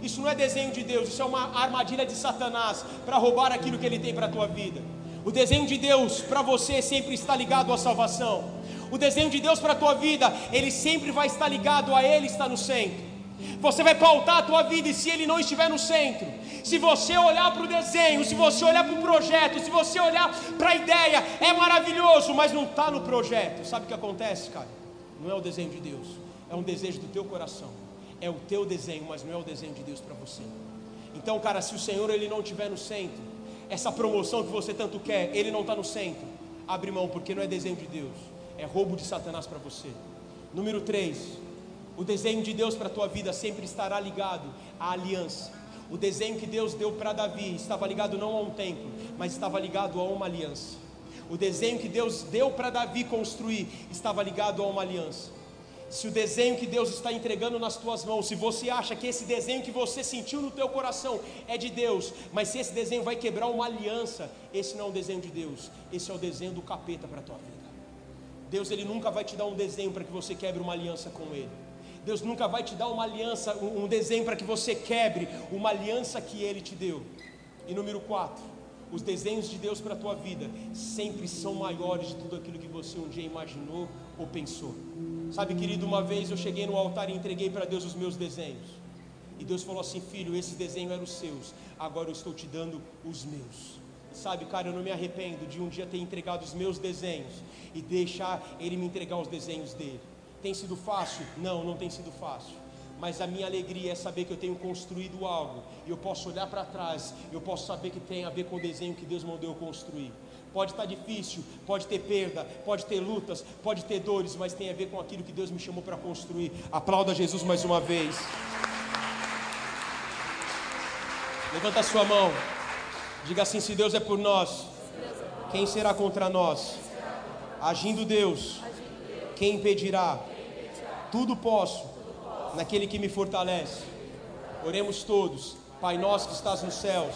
Isso não é desenho de Deus, isso é uma armadilha de Satanás para roubar aquilo que ele tem para a tua vida. O desenho de Deus para você sempre está ligado à salvação. O desenho de Deus para a tua vida, ele sempre vai estar ligado a Ele estar no centro. Você vai pautar a tua vida, e se Ele não estiver no centro, se você olhar para o desenho, se você olhar para o projeto, se você olhar para a ideia, é maravilhoso, mas não está no projeto. Sabe o que acontece, cara? Não é o desenho de Deus, é um desejo do teu coração. É o teu desenho, mas não é o desenho de Deus para você. Então, cara, se o Senhor ele não estiver no centro, essa promoção que você tanto quer, Ele não está no centro, abre mão, porque não é desenho de Deus, é roubo de Satanás para você. Número três, o desenho de Deus para a tua vida sempre estará ligado à aliança. O desenho que Deus deu para Davi estava ligado não a um templo, mas estava ligado a uma aliança. O desenho que Deus deu para Davi construir estava ligado a uma aliança. Se o desenho que Deus está entregando nas tuas mãos, se você acha que esse desenho que você sentiu no teu coração é de Deus, mas se esse desenho vai quebrar uma aliança, esse não é o desenho de Deus, esse é o desenho do capeta para a tua vida. Deus ele nunca vai te dar um desenho para que você quebre uma aliança com Ele. Deus nunca vai te dar uma aliança, um desenho para que você quebre uma aliança que Ele te deu. E número quatro, os desenhos de Deus para a tua vida sempre são maiores de tudo aquilo que você um dia imaginou ou pensou. Sabe, querido, uma vez eu cheguei no altar e entreguei para Deus os meus desenhos. E Deus falou assim: filho, esses desenhos eram os seus, agora eu estou te dando os meus. E sabe, cara, eu não me arrependo de um dia ter entregado os meus desenhos e deixar Ele me entregar os desenhos dele. Tem sido fácil? Não, não tem sido fácil. Mas a minha alegria é saber que eu tenho construído algo, e eu posso olhar para trás, eu posso saber que tem a ver com o desenho que Deus mandou eu construir. Pode estar difícil, pode ter perda, pode ter lutas, pode ter dores, mas tem a ver com aquilo que Deus me chamou para construir. Aplauda Jesus mais uma vez. Levanta a sua mão, diga assim: se Deus é por nós, quem será contra nós? Agindo Deus, quem impedirá? Tudo posso naquele que me fortalece. Oremos todos. Pai nosso que estás nos céus,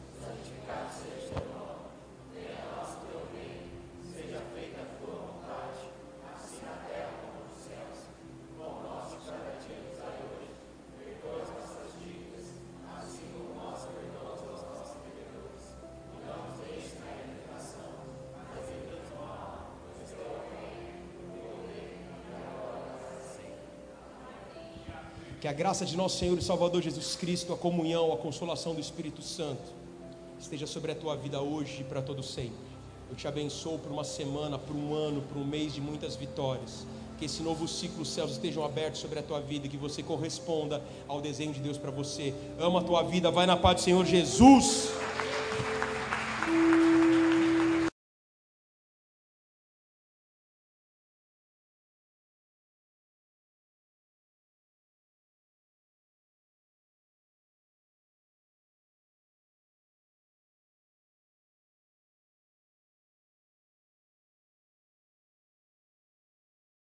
que a graça de nosso Senhor e Salvador Jesus Cristo, a comunhão, a consolação do Espírito Santo esteja sobre a tua vida hoje e para todo sempre. Eu te abençoo por uma semana, por um ano, por um mês de muitas vitórias. Que esse novo ciclo, os céus estejam abertos sobre a tua vida, que você corresponda ao desenho de Deus para você. Ama a tua vida, vai na paz do Senhor Jesus.